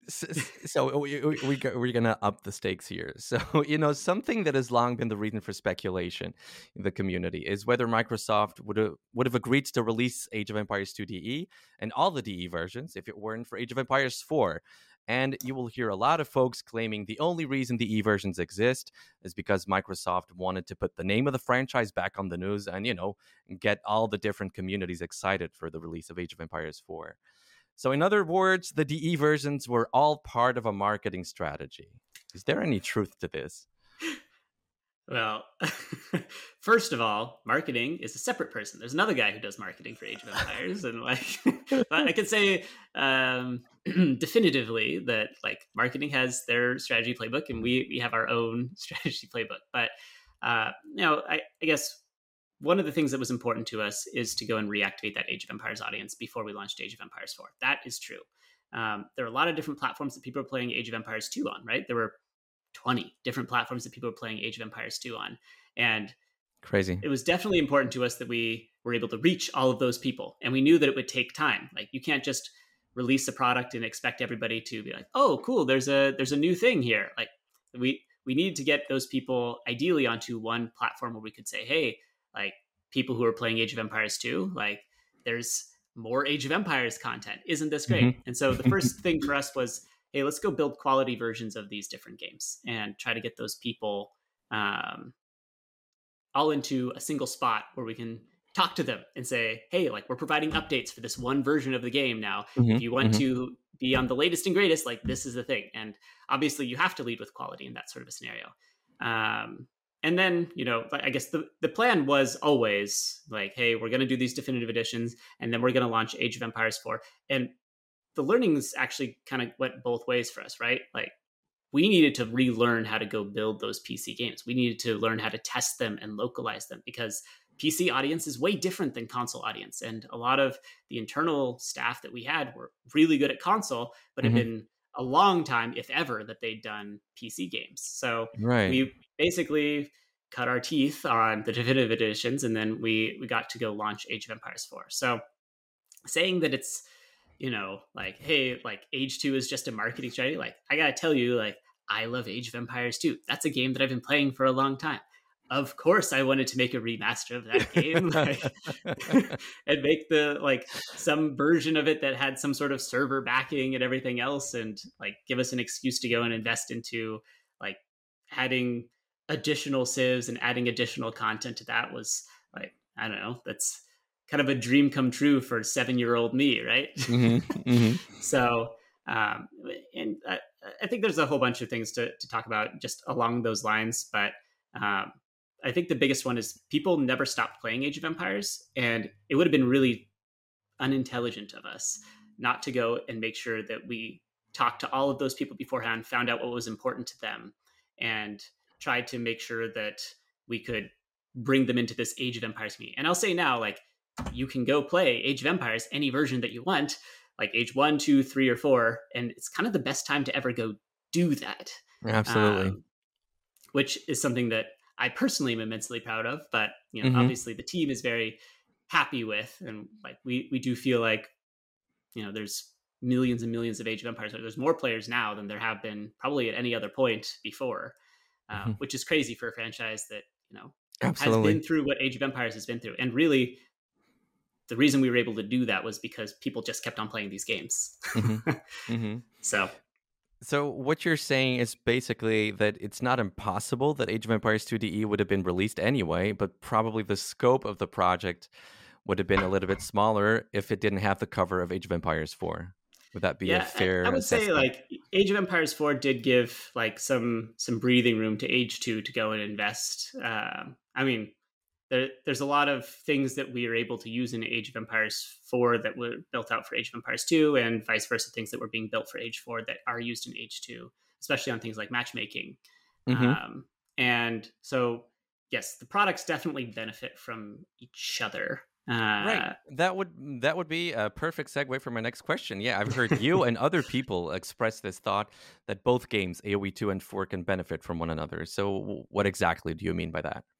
So we're gonna up the stakes here. So something that has long been the reason for speculation in the community is whether Microsoft would have agreed to release Age of Empires 2 DE and all the DE versions if it weren't for Age of Empires 4. And you will hear a lot of folks claiming the only reason the E versions exist is because Microsoft wanted to put the name of the franchise back on the news and get all the different communities excited for the release of Age of Empires 4. So, in other words, the DE versions were all part of a marketing strategy. Is there any truth to this? Well, first of all, marketing is a separate person. There's another guy who does marketing for Age of Empires, and I can say definitively that marketing has their strategy playbook, and we have our own strategy playbook. But I guess one of the things that was important to us is to go and reactivate that Age of Empires audience before we launched Age of Empires 4. That is true. There are a lot of different platforms that people are playing Age of Empires 2 on, right? There were 20 different platforms that people were playing Age of Empires 2 on. And crazy. It was definitely important to us that we were able to reach all of those people. And we knew that it would take time. You can't just release a product and expect everybody to be like, oh, cool, there's a new thing here. We needed to get those people ideally onto one platform where we could say, hey, people who are playing Age of Empires 2, there's more Age of Empires content. Isn't this great? Mm-hmm. And so the first thing for us was, hey, let's go build quality versions of these different games and try to get those people all into a single spot where we can talk to them and say, hey, we're providing updates for this one version of the game now. Mm-hmm. If you want to be on the latest and greatest, this is the thing. And obviously you have to lead with quality in that sort of a scenario. And then, I guess the plan was always hey, we're going to do these definitive editions, and then we're going to launch Age of Empires 4. And the learnings actually kind of went both ways for us, right? We needed to relearn how to go build those PC games. We needed to learn how to test them and localize them, because PC audience is way different than console audience. And a lot of the internal staff that we had were really good at console, but mm-hmm. had been a long time, if ever, that they'd done PC games. So we basically cut our teeth on the definitive editions, and then we got to go launch Age of Empires 4. So saying that it's, hey, Age 2 is just a marketing strategy, I gotta tell you, I love Age of Empires 2. That's a game that I've been playing for a long time. Of course I wanted to make a remaster of that game and make some version of it that had some sort of server backing and everything else, and give us an excuse to go and invest into adding additional civs and adding additional content to that. Was I don't know, that's kind of a dream come true for 7-year-old me, right? Mm-hmm. Mm-hmm. So and I think there's a whole bunch of things to talk about just along those lines, but I think the biggest one is people never stopped playing Age of Empires, and it would have been really unintelligent of us not to go and make sure that we talked to all of those people beforehand, found out what was important to them, and tried to make sure that we could bring them into this Age of Empires community. And I'll say now, you can go play Age of Empires, any version that you want, Age 1, 2, 3, or 4, and it's kind of the best time to ever go do that. Absolutely. Which is something that I personally am immensely proud of, but mm-hmm. obviously the team is very happy with, and we do feel there's millions and millions of Age of Empires. There's more players now than there have been probably at any other point before, mm-hmm. which is crazy for a franchise that Absolutely. has been through what Age of Empires has been through. And really, the reason we were able to do that was because people just kept on playing these games. Mm-hmm. Mm-hmm. So what you're saying is basically that it's not impossible that Age of Empires 2 DE would have been released anyway, but probably the scope of the project would have been a little bit smaller if it didn't have the cover of Age of Empires 4. Would that be a fair I would assessment? Say Age of Empires 4 did give some breathing room to Age 2 to go and invest. There's a lot of things that we are able to use in Age of Empires 4 that were built out for Age of Empires 2, and vice versa, things that were being built for Age 4 that are used in Age 2, especially on things like matchmaking. Mm-hmm. And so, yes, the products definitely benefit from each other. Right. That would be a perfect segue for my next question. Yeah, I've heard you and other people express this thought that both games, AoE 2 and 4, can benefit from one another. So what exactly do you mean by that?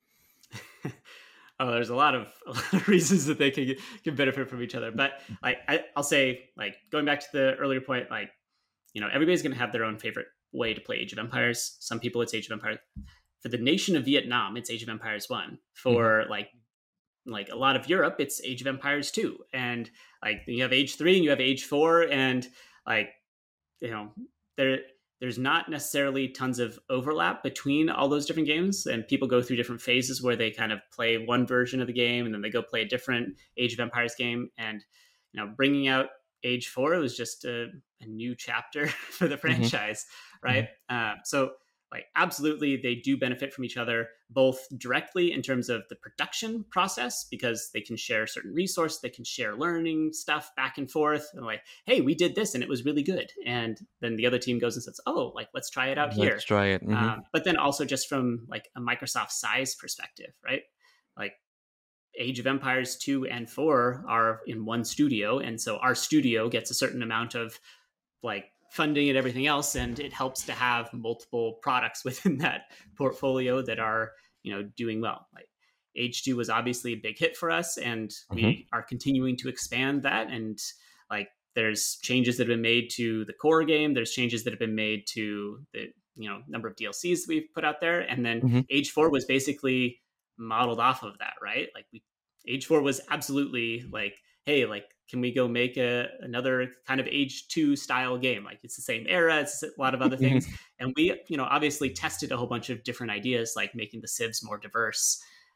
There's a lot of reasons that they can benefit from each other, but I'll say, going back to the earlier point, everybody's going to have their own favorite way to play Age of Empires. Some people, it's Age of Empires. For the nation of Vietnam, it's Age of Empires 1. For like a lot of Europe, it's Age of Empires 2. And like you have Age 3 and you have Age 4. And like, there's not necessarily tons of overlap between all those different games. And people go through different phases where they kind of play one version of the game and then they go play a different Age of Empires game. And, bringing out Age 4 was just a new chapter for the franchise, right? So like absolutely they do benefit from each other, both directly in terms of the production process, because they can share certain resources, they can share learning stuff back and forth, and like, hey, we did this and it was really good, and then the other team goes and says, oh, like let's try it out here. Let's try it. But then also just from like a Microsoft size perspective, right? Like Age of Empires 2 and 4 are in one studio, and so our studio gets a certain amount of like funding and everything else, and it helps to have multiple products within that portfolio that are doing well. Like Age 2 was obviously a big hit for us, and we are continuing to expand that. And like there's changes that have been made to the core game, there's changes that have been made to the number of DLCs that we've put out there, and then Age 4 was basically modeled off of that, right? Like Age 4 was absolutely like, hey, like, can we go make another kind of Age 2 style game? Like it's the same era, it's a lot of other things. And we, obviously tested a whole bunch of different ideas, like making the civs more diverse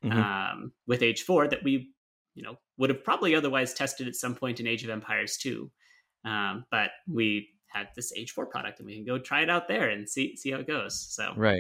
with Age 4 that we, would have probably otherwise tested at some point in Age of Empires 2. But we had this Age 4 product and we can go try it out there and see how it goes. So Right.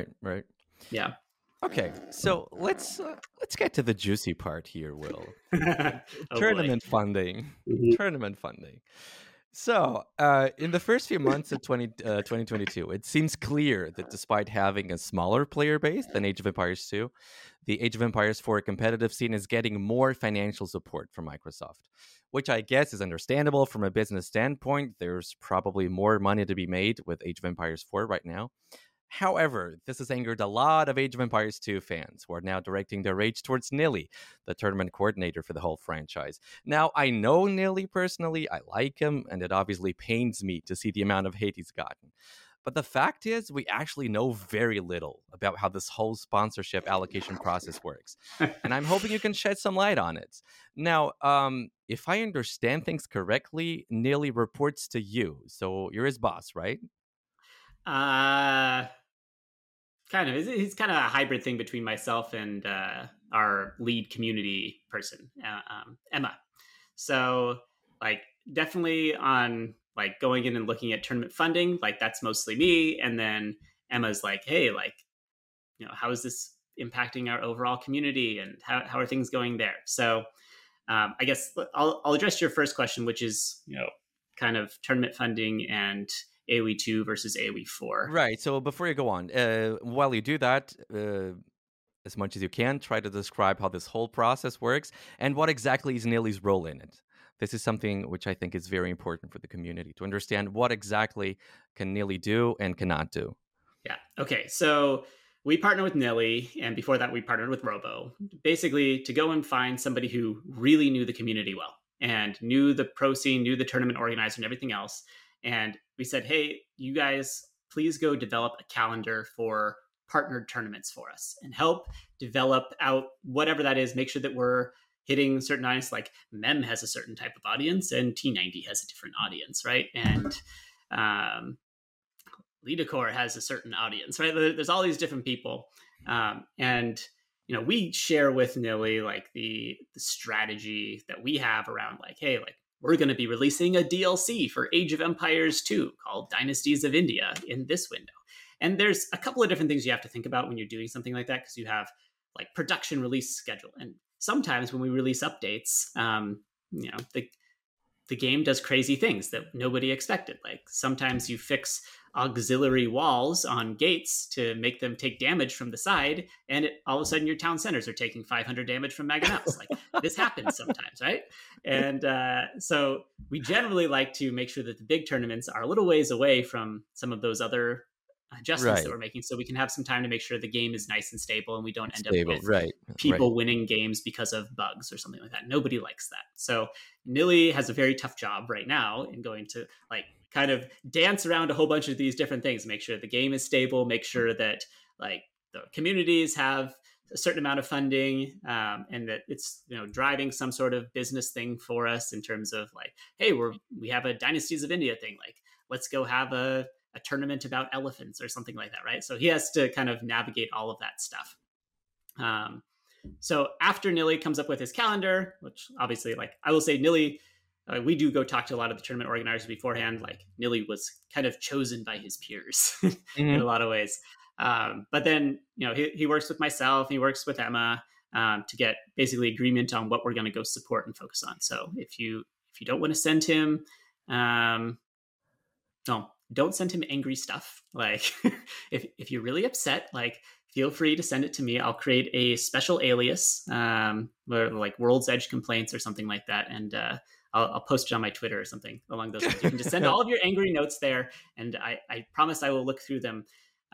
Yeah. Okay, so let's get to the juicy part here, Will. Oh, Tournament funding. Tournament funding. So, in the first few months of 2022, it seems clear that despite having a smaller player base than Age of Empires 2, the Age of Empires 4 competitive scene is getting more financial support from Microsoft, which I guess is understandable from a business standpoint. There's probably more money to be made with Age of Empires 4 right now. However, this has angered a lot of Age of Empires 2 fans who are now directing their rage towards Nilly, the tournament coordinator for the whole franchise. Now, I know Nilly personally, I like him, and it obviously pains me to see the amount of hate he's gotten. But the fact is, we actually know very little about how this whole sponsorship allocation process works. And I'm hoping you can shed some light on it. Now, if I understand things correctly, Nilly reports to you, so you're his boss, right? Kind of. He's kind of a hybrid thing between myself and our lead community person, Emma. So, like, definitely on like going in and looking at tournament funding, like that's mostly me. And then Emma's like, hey, like, how is this impacting our overall community, and how are things going there? So, I guess I'll address your first question, which is kind of tournament funding and AoE 2 versus AoE 4. Right. So before you go on, while you do that, as much as you can, try to describe how this whole process works and what exactly is Nilly's role in it. This is something which I think is very important for the community to understand what exactly can Nilly do and cannot do. Yeah. Okay. So we partner with Nilly, and before that, we partnered with Robo, basically to go and find somebody who really knew the community well and knew the pro scene, knew the tournament organizer and everything else. And we said, hey, you guys, please go develop a calendar for partnered tournaments for us and help develop out whatever that is. Make sure that we're hitting certain audience, like MEM has a certain type of audience and T90 has a different audience, right? And Lidacor has a certain audience, right? There's all these different people. And we share with Nilly like the strategy that we have around like, hey, like, we're going to be releasing a DLC for Age of Empires 2 called Dynasties of India in this window. And there's a couple of different things you have to think about when you're doing something like that, because you have like production release schedule. And sometimes when we release updates, the game does crazy things that nobody expected. Like sometimes you fix auxiliary walls on gates to make them take damage from the side, and all of a sudden your town centers are taking 500 damage from Maganaus. Like this happens sometimes, right? And so we generally like to make sure that the big tournaments are a little ways away from some of those other adjustments that we're making, so we can have some time to make sure the game is nice and stable and we don't end up with people winning games because of bugs or something like that. Nobody likes that. So Nilly has a very tough job right now in going to like kind of dance around a whole bunch of these different things, make sure the game is stable, make sure that like the communities have a certain amount of funding, and that it's driving some sort of business thing for us in terms of like, hey, we have a Dynasties of India thing, like let's go have a tournament about elephants or something like that, right? So he has to kind of navigate all of that stuff. So after Nili comes up with his calendar, which obviously, like I will say, Nili, we do go talk to a lot of the tournament organizers beforehand. Like Nili was kind of chosen by his peers in a lot of ways. But then, he works with myself, he works with Emma to get basically agreement on what we're going to go support and focus on. So if you don't want to send him, no, don't send him angry stuff. Like if you're really upset, like feel free to send it to me. I'll create a special alias, like World's Edge Complaints or something like that, and I'll post it on my Twitter or something along those lines. You can just send all of your angry notes there, and I promise I will look through them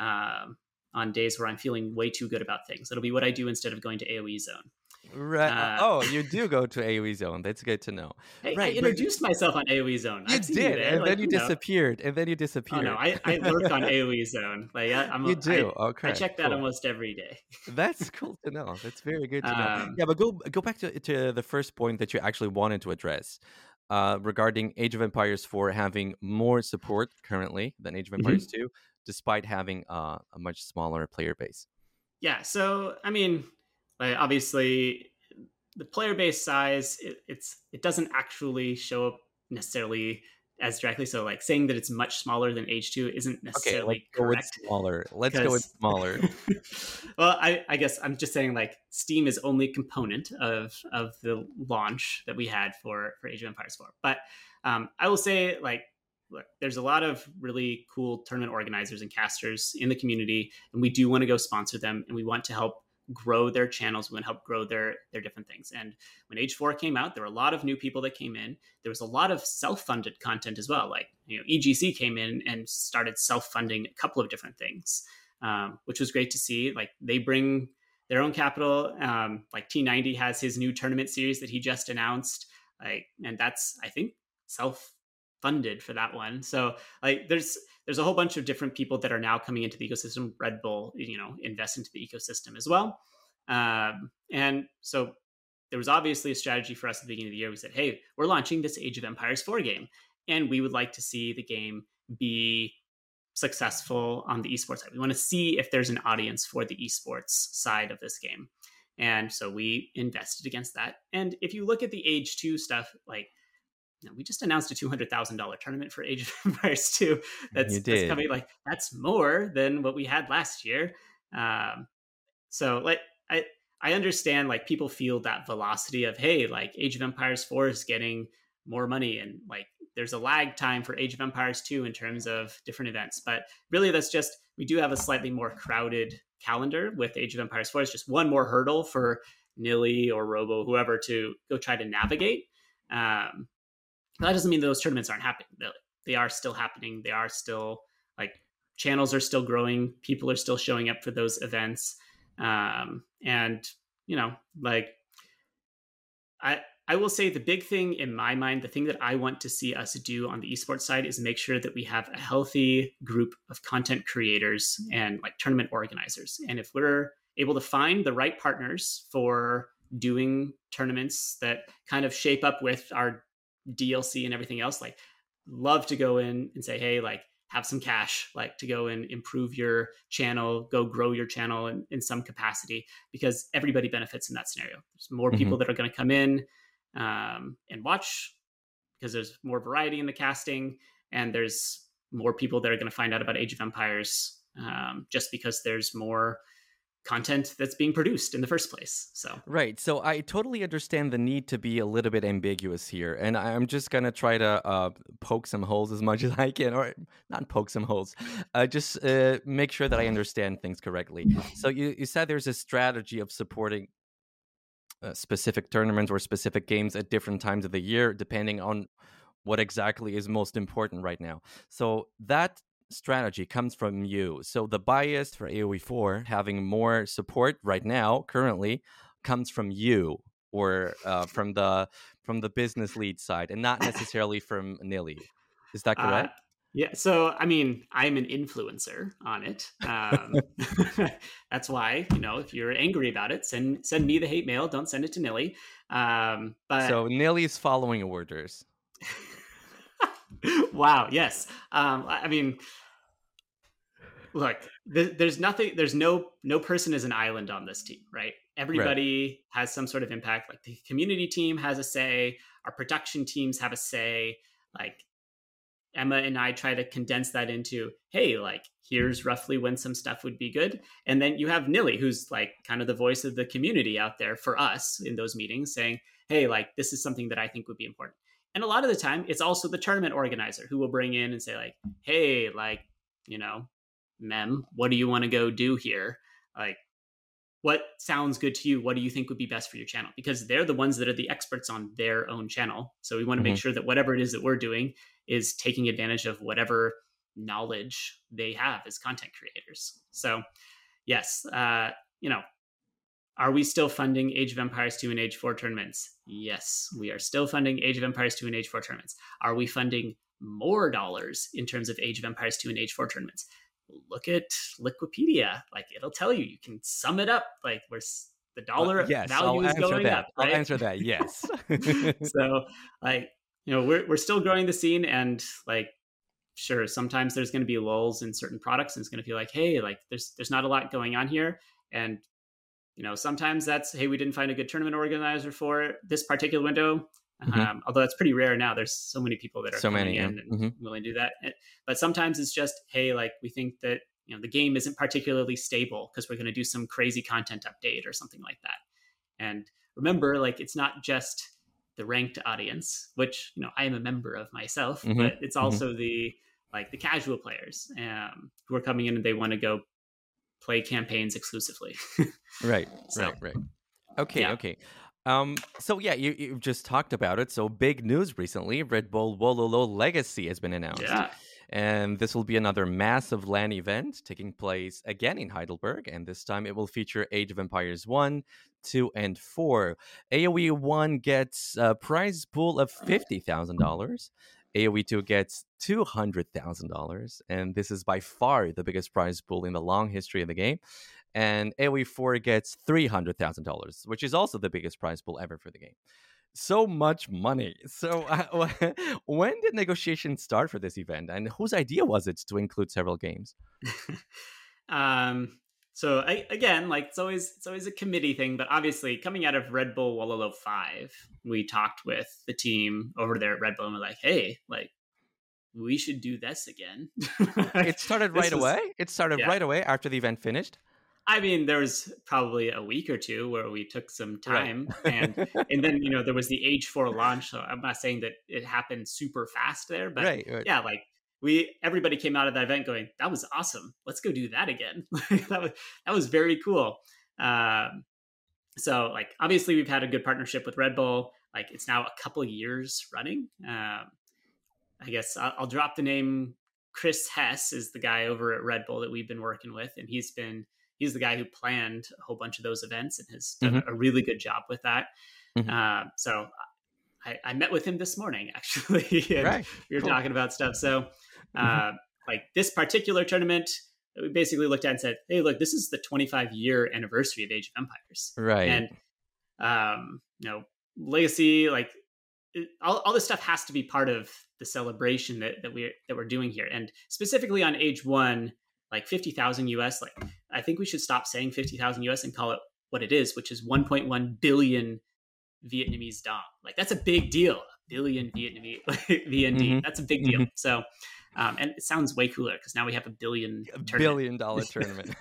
on days where I'm feeling way too good about things. It'll be what I do instead of going to AoE Zone. Right. Oh, you do go to AoE Zone. That's good to know. Hey, right. I introduced myself on AoE Zone. You did, and then you disappeared. And then you disappeared. Oh no, I lurk on AoE Zone. Like you do. Okay. I check that almost every day. That's cool to know. That's very good to know. Yeah, but go back to the first point that you actually wanted to address. Regarding Age of Empires 4 having more support currently than Age of Empires 2, despite having a much smaller player base. Yeah, so I mean, like, obviously the player base size, it doesn't actually show up necessarily as directly. So like saying that it's much smaller than Age 2 isn't necessarily correct. Let's go with smaller. Well, I guess I'm just saying like Steam is only a component of the launch that we had for Age of Empires 4. But I will say, like, look, there's a lot of really cool tournament organizers and casters in the community, and we do want to go sponsor them, and we want to help grow their channels. We want to help grow their different things. And when Age 4 came out, there were a lot of new people that came in. There was a lot of self-funded content as well. Like, EGC came in and started self-funding a couple of different things, which was great to see. Like, they bring their own capital. Like T90 has his new tournament series that he just announced. Like, and that's, I think, self-funded for that one. So like there's a whole bunch of different people that are now coming into the ecosystem. Red Bull, invest into the ecosystem as well. And so there was obviously a strategy for us at the beginning of the year. We said, hey, we're launching this Age of Empires 4 game, and we would like to see the game be successful on the esports side. We want to see if there's an audience for the esports side of this game. And so we invested against that. And if you look at the Age 2 stuff, like, we just announced a $200,000 tournament for Age of Empires 2. That's coming. Like, that's more than what we had last year. So like, I understand, like, people feel that velocity of, hey, like Age of Empires 4 is getting more money, and like there's a lag time for Age of Empires 2 in terms of different events. But really, that's just, we do have a slightly more crowded calendar with Age of Empires 4. It's just one more hurdle for Nili or Robo, whoever, to go try to navigate. That doesn't mean those tournaments aren't happening. They are still happening. They are still, like, channels are still growing. People are still showing up for those events. And, like, I will say the big thing in my mind, the thing that I want to see us do on the esports side is make sure that we have a healthy group of content creators and like tournament organizers. And if we're able to find the right partners for doing tournaments that kind of shape up with our DLC and everything else, like, love to go in and say, hey, like, have some cash, like, to go and improve your channel, go grow your channel in some capacity, because everybody benefits in that scenario. There's more people that are going to come in and watch, because there's more variety in the casting, and there's more people that are going to find out about Age of Empires just because there's more content that's being produced in the first place. So right. So I totally understand the need to be a little bit ambiguous here, and I'm just gonna try to poke some holes as much as I can, or not poke some holes, just make sure that I understand things correctly. So you said there's a strategy of supporting specific tournaments or specific games at different times of the year, depending on what exactly is most important right now. So that strategy comes from you. So the bias for AoE4 having more support right now, currently, comes from you, or from the business lead side, and not necessarily from Nili. Is that correct? Yeah, so I mean, I'm an influencer on it. That's why, if you're angry about it, send me the hate mail. Don't send it to Nilly. But So Nilly's following orders. wow, yes. I mean, look, there's nothing. There's no person is an island on this team, right? Right. Everybody has some sort of impact. Like the community team has a say. Our production teams have a say. Like Emma and I try to condense that into, hey, like, here's roughly when some stuff would be good. And then you have Nilly, who's like kind of the voice of the community out there for us in those meetings saying, hey, like, this is something that I think would be important. And a lot of the time, it's also the tournament organizer who will bring in and say, like, hey, like, you know, Mem, what do you want to go do here? Like, what sounds good to you? What do you think would be best for your channel? Because they're the ones that are the experts on their own channel. So we want to make Hmm. sure that whatever it is that we're doing is taking advantage of whatever knowledge they have as content creators. So yes, are we still funding Age of Empires 2 and Age 4 tournaments? Yes, we are still funding Age of Empires 2 and Age 4 tournaments. Are we funding more dollars in terms of Age of Empires 2 and Age 4 tournaments? Look at Liquipedia. Like, it'll tell you, you can sum it up, like, where the dollar Yes, value I'll is answer going that. up, I'll right? answer that. Yes. So, like, we're still growing the scene, and like, sure, sometimes there's going to be lulls in certain products, and it's going to feel like, hey, like, there's not a lot going on here. And sometimes that's, hey, we didn't find a good tournament organizer for this particular window. Hmm. Although it's pretty rare now. There's so many people that are So coming many. Yeah. in and Hmm. willing to do that. But sometimes it's just, hey, like, we think that the game isn't particularly stable because we're going to do some crazy content update or something like that. And remember, like, it's not just the ranked audience, which I am a member of myself, Hmm. but it's Hmm. also the casual players who are coming in and they want to go play campaigns exclusively. Right. So Right. Right. Okay. yeah, Okay. So yeah, you've just talked about it. So big news recently: Red Bull Wololo Legacy has been announced, yeah. and this will be another massive LAN event taking place again in Heidelberg, and this time it will feature Age of Empires 1, 2, and 4. AOE 1 gets a prize pool of $50,000. AOE 2 gets $200,000, and this is by far the biggest prize pool in the long history of the game. And AoE 4 gets $300,000, which is also the biggest prize pool ever for the game. So much money. So, when did negotiations start for this event, and whose idea was it to include several games? um, so again, like, it's always a committee thing, but obviously coming out of Red Bull Wololo 5, we talked with the team over there at Red Bull and we're like, hey, like, we should do this again. It started This right was away. It started yeah. right away after the event finished. I mean, there was probably a week or two where we took some Right. time, and then there was the Age 4 launch. So I'm not saying that it happened super fast there, but Right. Right. yeah, like, everybody came out of that event going, "That was awesome. Let's go do that again." That was very cool. Um, so, like, obviously we've had a good partnership with Red Bull. Like, it's now a couple years running. I guess I'll drop the name. Chris Hess is the guy over at Red Bull that we've been working with, and he's the guy who planned a whole bunch of those events and has done Hmm. a really good job with that. Hmm. So I met with him this morning actually, and Right. we were Cool. talking about stuff. So Hmm. like, this particular tournament, we basically looked at and said, hey, look, this is the 25-year anniversary of Age of Empires, Right. and Legacy, like, all this stuff has to be part of the celebration that we're doing here, and specifically on Age 1, like 50,000 US. Like, I think we should stop saying 50,000 US and call it what it is, which is 1.1 billion Vietnamese dong. Like, that's a big deal. A billion Vietnamese VND. Hmm. That's a big deal. Hmm. So, and it sounds way cooler because now we have a billion A tournament. $1 billion tournament.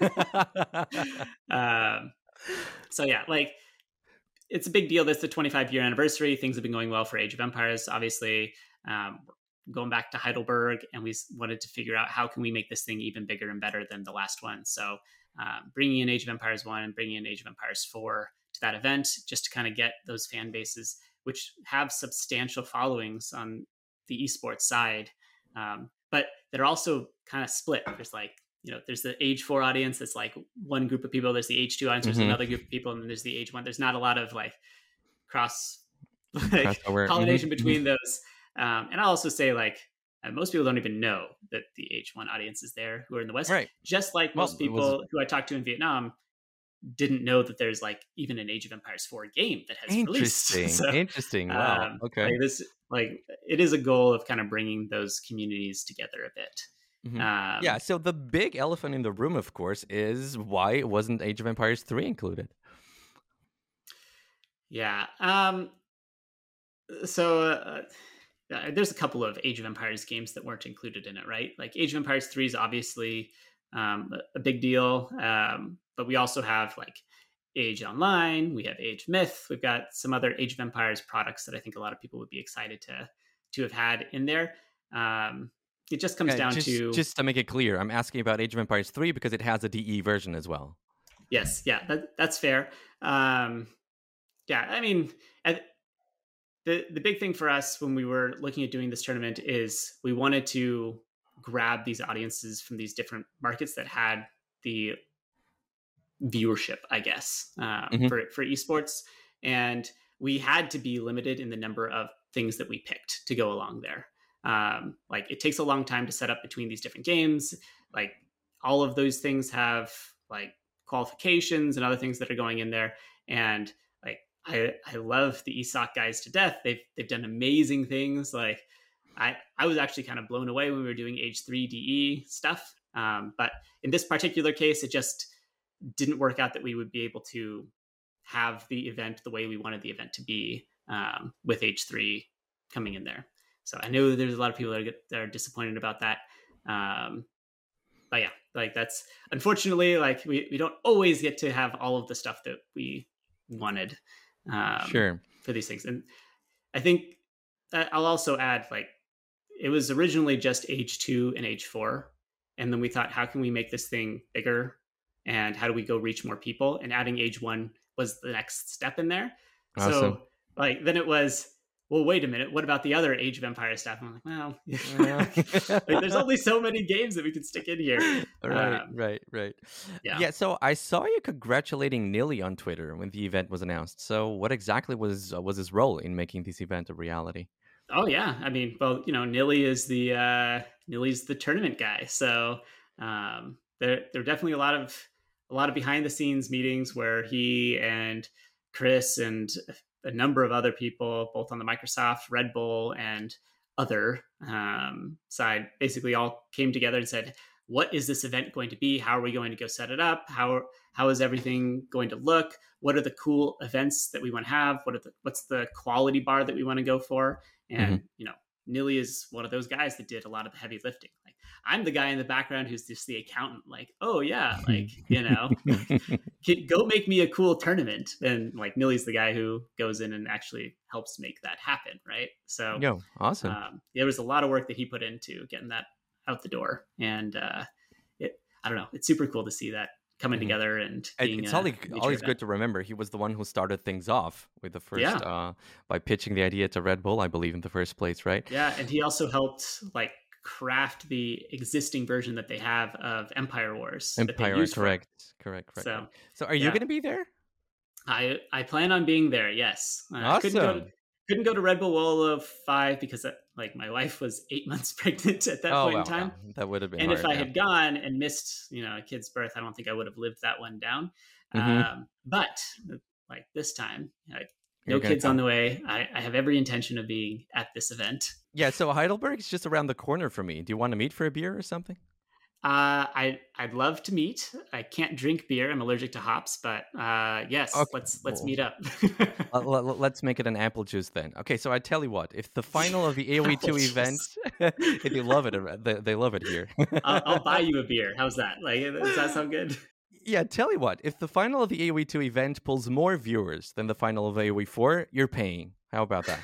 um, so yeah, like, it's a big deal. That's the 25-year anniversary. Things have been going well for Age of Empires, obviously. Going back to Heidelberg, and we wanted to figure out how can we make this thing even bigger and better than the last one. So bringing in Age of Empires 1 and bringing in Age of Empires 4 to that event, just to kind of get those fan bases, which have substantial followings on the esports side, but that are also kind of split. There's like, there's the Age 4 audience that's like one group of people. There's the Age 2 audience. There's Hmm. another group of people, and then there's the Age 1. There's not a lot of like cross like Crossover. pollination Hmm. between those. And I'll also say, like, most people don't even know that the H1 audience is there who are in the West. Right. Just like Well, most it was people who I talked to in Vietnam didn't know that there's like even an Age of Empires 4 game that has released. interesting. So Interesting. Wow. Okay. like this, like it is a goal of kind of bringing those communities together a bit. Hmm. Yeah. Um, So the big elephant in the room, of course, is why wasn't Age of Empires 3 included? yeah. So there's a couple of Age of Empires games that weren't included in it, right? Like Age of Empires 3 is obviously a big deal, but we also have like Age Online, we have Age Myth, we've got some other Age of Empires products that I think a lot of people would be excited to have had in there. Um, it just comes down Just to just to make it clear, I'm asking about Age of Empires 3 because it has a DE version as well. yes, yeah, that's fair. Um, yeah, I mean, the big thing for us when we were looking at doing this tournament is we wanted to grab these audiences from these different markets that had the viewership, I guess, Hmm. for esports, and we had to be limited in the number of things that we picked to go along there. Like it takes a long time to set up between these different games. Like all of those things have like qualifications and other things that are going in there, and like I love the ESOC guys to death. They've done amazing things. Like I was actually kind of blown away when we were doing Age 3 DE stuff. But in this particular case, it just didn't work out that we would be able to have the event the way we wanted the event to be, with H3 coming in there. So I know that there's a lot of people that are disappointed about that. Um, but yeah, like that's unfortunately like we don't always get to have all of the stuff that we wanted, Sure. for these things. And I think I'll also add like it was originally just H2 and H4. And then we thought, how can we make this thing bigger? And how do we go reach more people? And adding Age 1 was the next step in there. Awesome. So, like, then it was, well, wait a minute. What about the other Age of Empires stuff? I'm like, well, Yeah. like, there's only so many games that we can stick in here. Right, right, right. Yeah. Yeah, so I saw you congratulating Nilly on Twitter when the event was announced. So what exactly was his role in making this event a reality? Oh yeah, I mean, well, Nilly is Nilly's the tournament guy, so there are definitely a lot of behind the scenes meetings where he and Chris and a number of other people, both on the Microsoft, Red Bull, and other side, basically all came together and said, "What is this event going to be? How are we going to go set it up? How is everything going to look? What are the cool events that we want to have? What's the quality bar that we want to go for?" Hmm. And Nilly is one of those guys that did a lot of the heavy lifting. Like I'm the guy in the background who's just the accountant. Like, oh yeah, like go make me a cool tournament. And like Nilly's the guy who goes in and actually helps make that happen, right? So Yo, awesome. there was a lot of work that he put into getting that out the door, and I don't know, it's super cool to see that coming Hmm. together and being It's a major always event. good to remember he was the one who started things off with the first Yeah, by pitching the idea to Red Bull, I believe, in the first place, right? yeah, and he also helped like craft the existing version that they have of Empire Wars that they Empire, use for it. correct, correct, correct, So correct. So are you yeah, going to be there? I plan on being there. Yes, I Awesome. couldn't go to Red Bull Wall of 5 because like my wife was 8 months pregnant at that Oh point in well, yeah, time. that would have been And if hard. I Yeah. had gone and missed, a kid's birth, I don't think I would have lived that one down. Hmm. But like this time, You're no gonna kids on come. the way. I have every intention of being at this event. Yeah. So Heidelberg is just around the corner for me. Do you want to meet for a beer or something? I'd love to meet. I can't drink beer. I'm allergic to hops, but yes, Okay. let's Well, meet up. let's make it an apple juice then. Okay. So I tell you what, if the final of the AOE Apple two event, juice. they love it. They love it here. I'll buy you a beer. How's that? Like, does that sound good? Yeah, tell you what, if the final of the AoE 2 event pulls more viewers than the final of AoE 4, you're paying. How about that?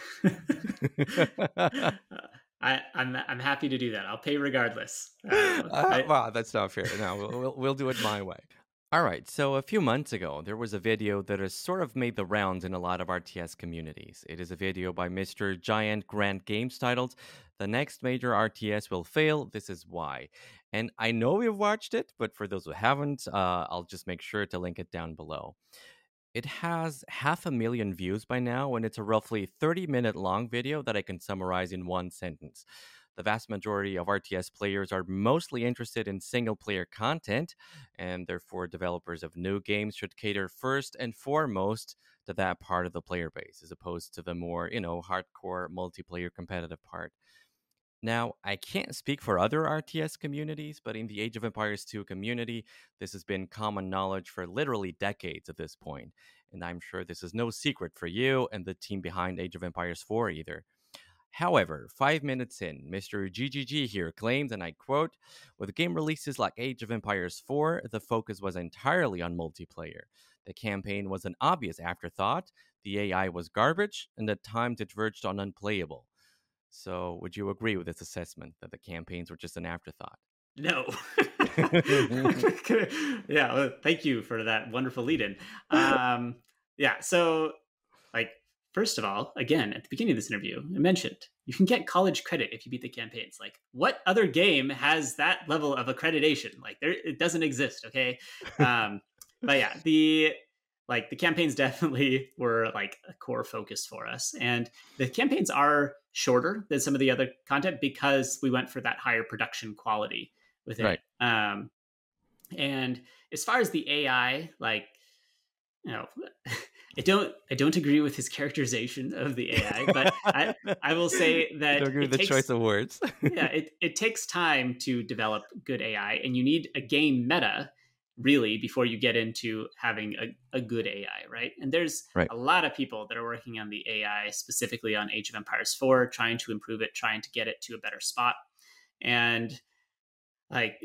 I'm happy to do that. I'll pay regardless. I Wow, that's not fair. No, we'll do it my way. All right, so a few months ago, there was a video that has sort of made the rounds in a lot of RTS communities. It is a video by Mr. Giant Grant Games titled, "The next major RTS will fail, this is why." And I know we've watched it, but for those who haven't, I'll just make sure to link it down below. It has 500,000 views by now, and it's a roughly 30-minute long video that I can summarize in one sentence. the vast majority of RTS players are mostly interested in single player content, and therefore developers of new games should cater first and foremost to that part of the player base as opposed to the more, hardcore multiplayer competitive part. Now, I can't speak for other RTS communities, but in the Age of Empires 2 community, this has been common knowledge for literally decades at this point. And I'm sure this is no secret for you and the team behind Age of Empires 4 either. However, 5 minutes in, Mr. GGG here claimed, and I quote, with game releases like Age of Empires 4, the focus was entirely on multiplayer. The campaign was an obvious afterthought, the AI was garbage, and at times it verged on unplayable. So, would you agree with this assessment that the campaigns were just an afterthought? No. Yeah, well, thank you for that wonderful lead in. Yeah, so like first of all, again, at the beginning of this interview, I mentioned you can get college credit if you beat the campaigns. Like, what other game has that level of accreditation? Like, it doesn't exist. Okay, but yeah, the campaigns definitely were like a core focus for us, and the campaigns are shorter than some of the other content because we went for that higher production quality with it. Right. And as far as the AI, like, you know, I don't agree with his characterization of the AI, but I will say I that don't agree with the choice of words. yeah, it takes time to develop good AI, and you need a game meta really before you get into having a good AI, right? And there's Right. a lot of people that are working on the AI specifically on Age of Empires 4, trying to improve it, trying to get it to a better spot. And like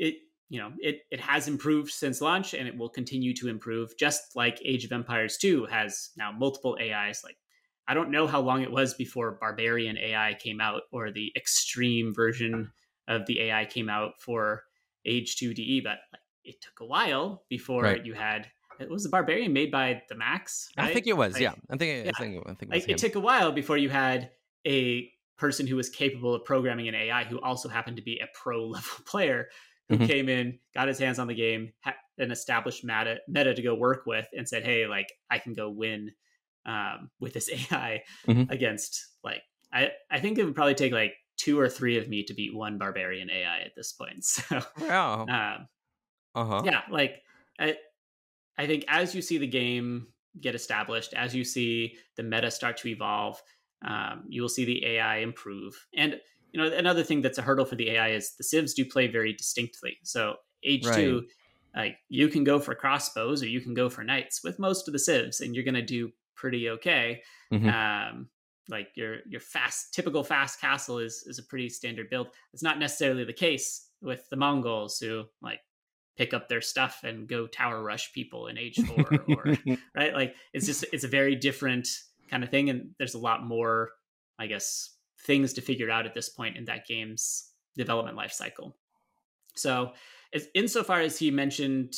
it has improved since launch, and it will continue to improve, just like Age of Empires 2 has now multiple AIs. Like, I don't know how long it was before Barbarian AI came out, or the extreme version of the AI came out for Age 2 DE, but like, it took a while before Right. you had, it was the Barbarian made by the Max, I right? think it was, Like, yeah. yeah, I think it was like it him. took a while before you had a person who was capable of programming an AI who also happened to be a pro level player, who Hmm. came in, got his hands on the game, had an established meta to go work with, and said, "Hey, like, I can go win with this AI Hmm. against like I think it would probably take like two or three of me to beat one barbarian AI at this point." So Wow. um, Uh-huh. yeah, like I I think as you see the game get established, as you see the meta start to evolve, you will see the AI improve. And another thing that's a hurdle for the AI is the civs do play very distinctly. So Age Right. two, like, you can go for crossbows or you can go for knights with most of the civs, and you're going to do pretty okay. Hmm. Um, like your typical fast castle is a pretty standard build. It's not necessarily the case with the Mongols, who like pick up their stuff and go tower rush people in Age 4, or right, like it's a very different kind of thing, and there's a lot more, I guess, things to figure out at this point in that game's development life cycle. So insofar as he mentioned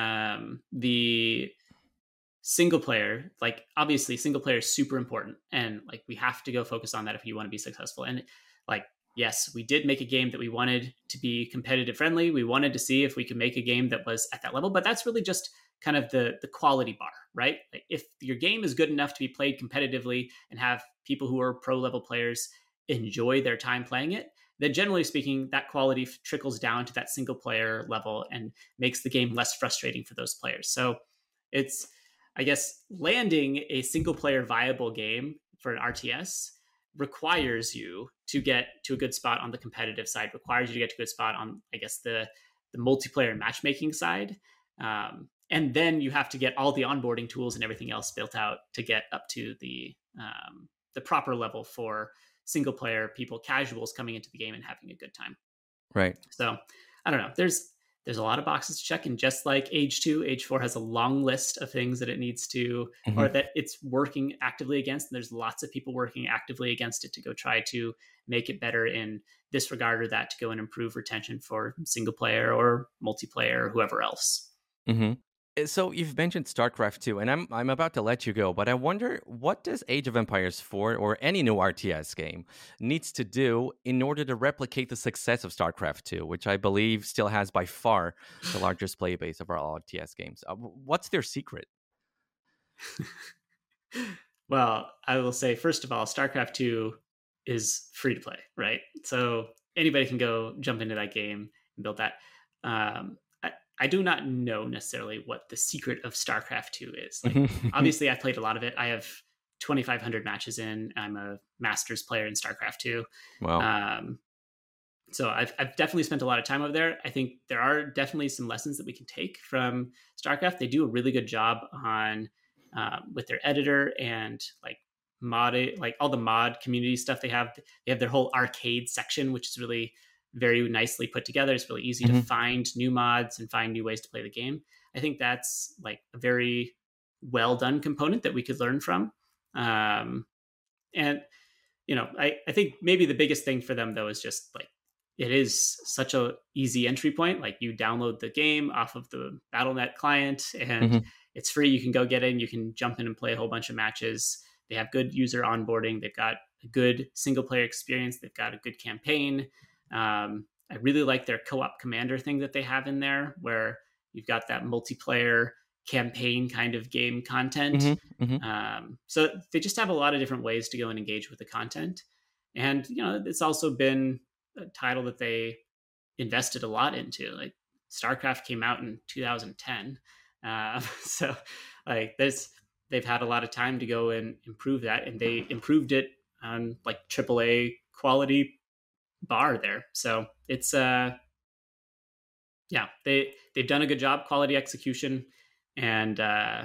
the single player, like, obviously single player is super important, and like we have to go focus on that if you want to be successful. And like, yes, we did make a game that we wanted to be competitive friendly. We wanted to see if we could make a game that was at that level, but that's really just kind of the quality bar, right? Like, if your game is good enough to be played competitively and have people who are pro level players enjoy their time playing it, then generally speaking, that quality trickles down to that single player level and makes the game less frustrating for those players. So it's, I guess, landing a single player viable game for an RTS requires you to get to a good spot on the competitive side, requires you to get to a good spot on, I guess, the multiplayer matchmaking side. And then you have to get all the onboarding tools and everything else built out to get up to the proper level for single player people, casuals coming into the game and having a good time. Right. So I don't know. There's a lot of boxes to check, and just like Age 2, Age 4 has a long list of things that it needs to, or Hmm. that it's working actively against. And there's lots of people working actively against it to go try to make it better in this regard or that, to go and improve retention for single player or multiplayer or whoever else. Hmm. So you've mentioned StarCraft 2, and I'm about to let you go, but I wonder, what does Age of Empires 4 or any new RTS game needs to do in order to replicate the success of StarCraft 2, which I believe still has by far the largest play base of all RTS games. What's their secret? Well, I will say, first of all, StarCraft 2 is free to play, right? So anybody can go jump into that game and build that. I do not know necessarily what the secret of StarCraft 2 is. Like, obviously, I've played a lot of it. I have 2,500 matches in. I'm a Masters player in StarCraft 2. Wow. So I've definitely spent a lot of time over there. I think there are definitely some lessons that we can take from StarCraft. They do a really good job on with their editor and like like all the mod community stuff they have. They have their whole arcade section, which is really very nicely put together. It's really easy to find new mods and find new ways to play the game. I think that's like a very well done component that we could learn from. And I think maybe the biggest thing for them though is just like it is such a easy entry point. Like you download the game off of the BattleNet client and it's free. You can go get in, you can jump in and play a whole bunch of matches. They have good user onboarding. They've got a good single player experience. They've got a good campaign. I really like their co-op commander thing that they have in there where you've got that multiplayer campaign kind of game content. So they just have a lot of different ways to go and engage with the content. And, it's also been a title that they invested a lot into. Like StarCraft came out in 2010. So like they've had a lot of time to go and improve that, and they improved it on like AAA quality bar there. So it's they've done a good job, quality execution, and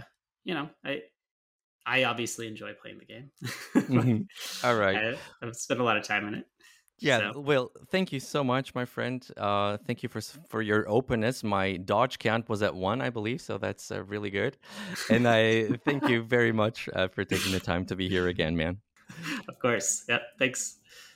I obviously enjoy playing the game. All right. I've spent a lot of time in it. Yeah, So. well, thank you so much, my friend. Thank you for your openness. My dodge count was at 1, I believe, so that's really good. And I thank you very much for taking the time to be here again, man. Of course. Yeah, thanks.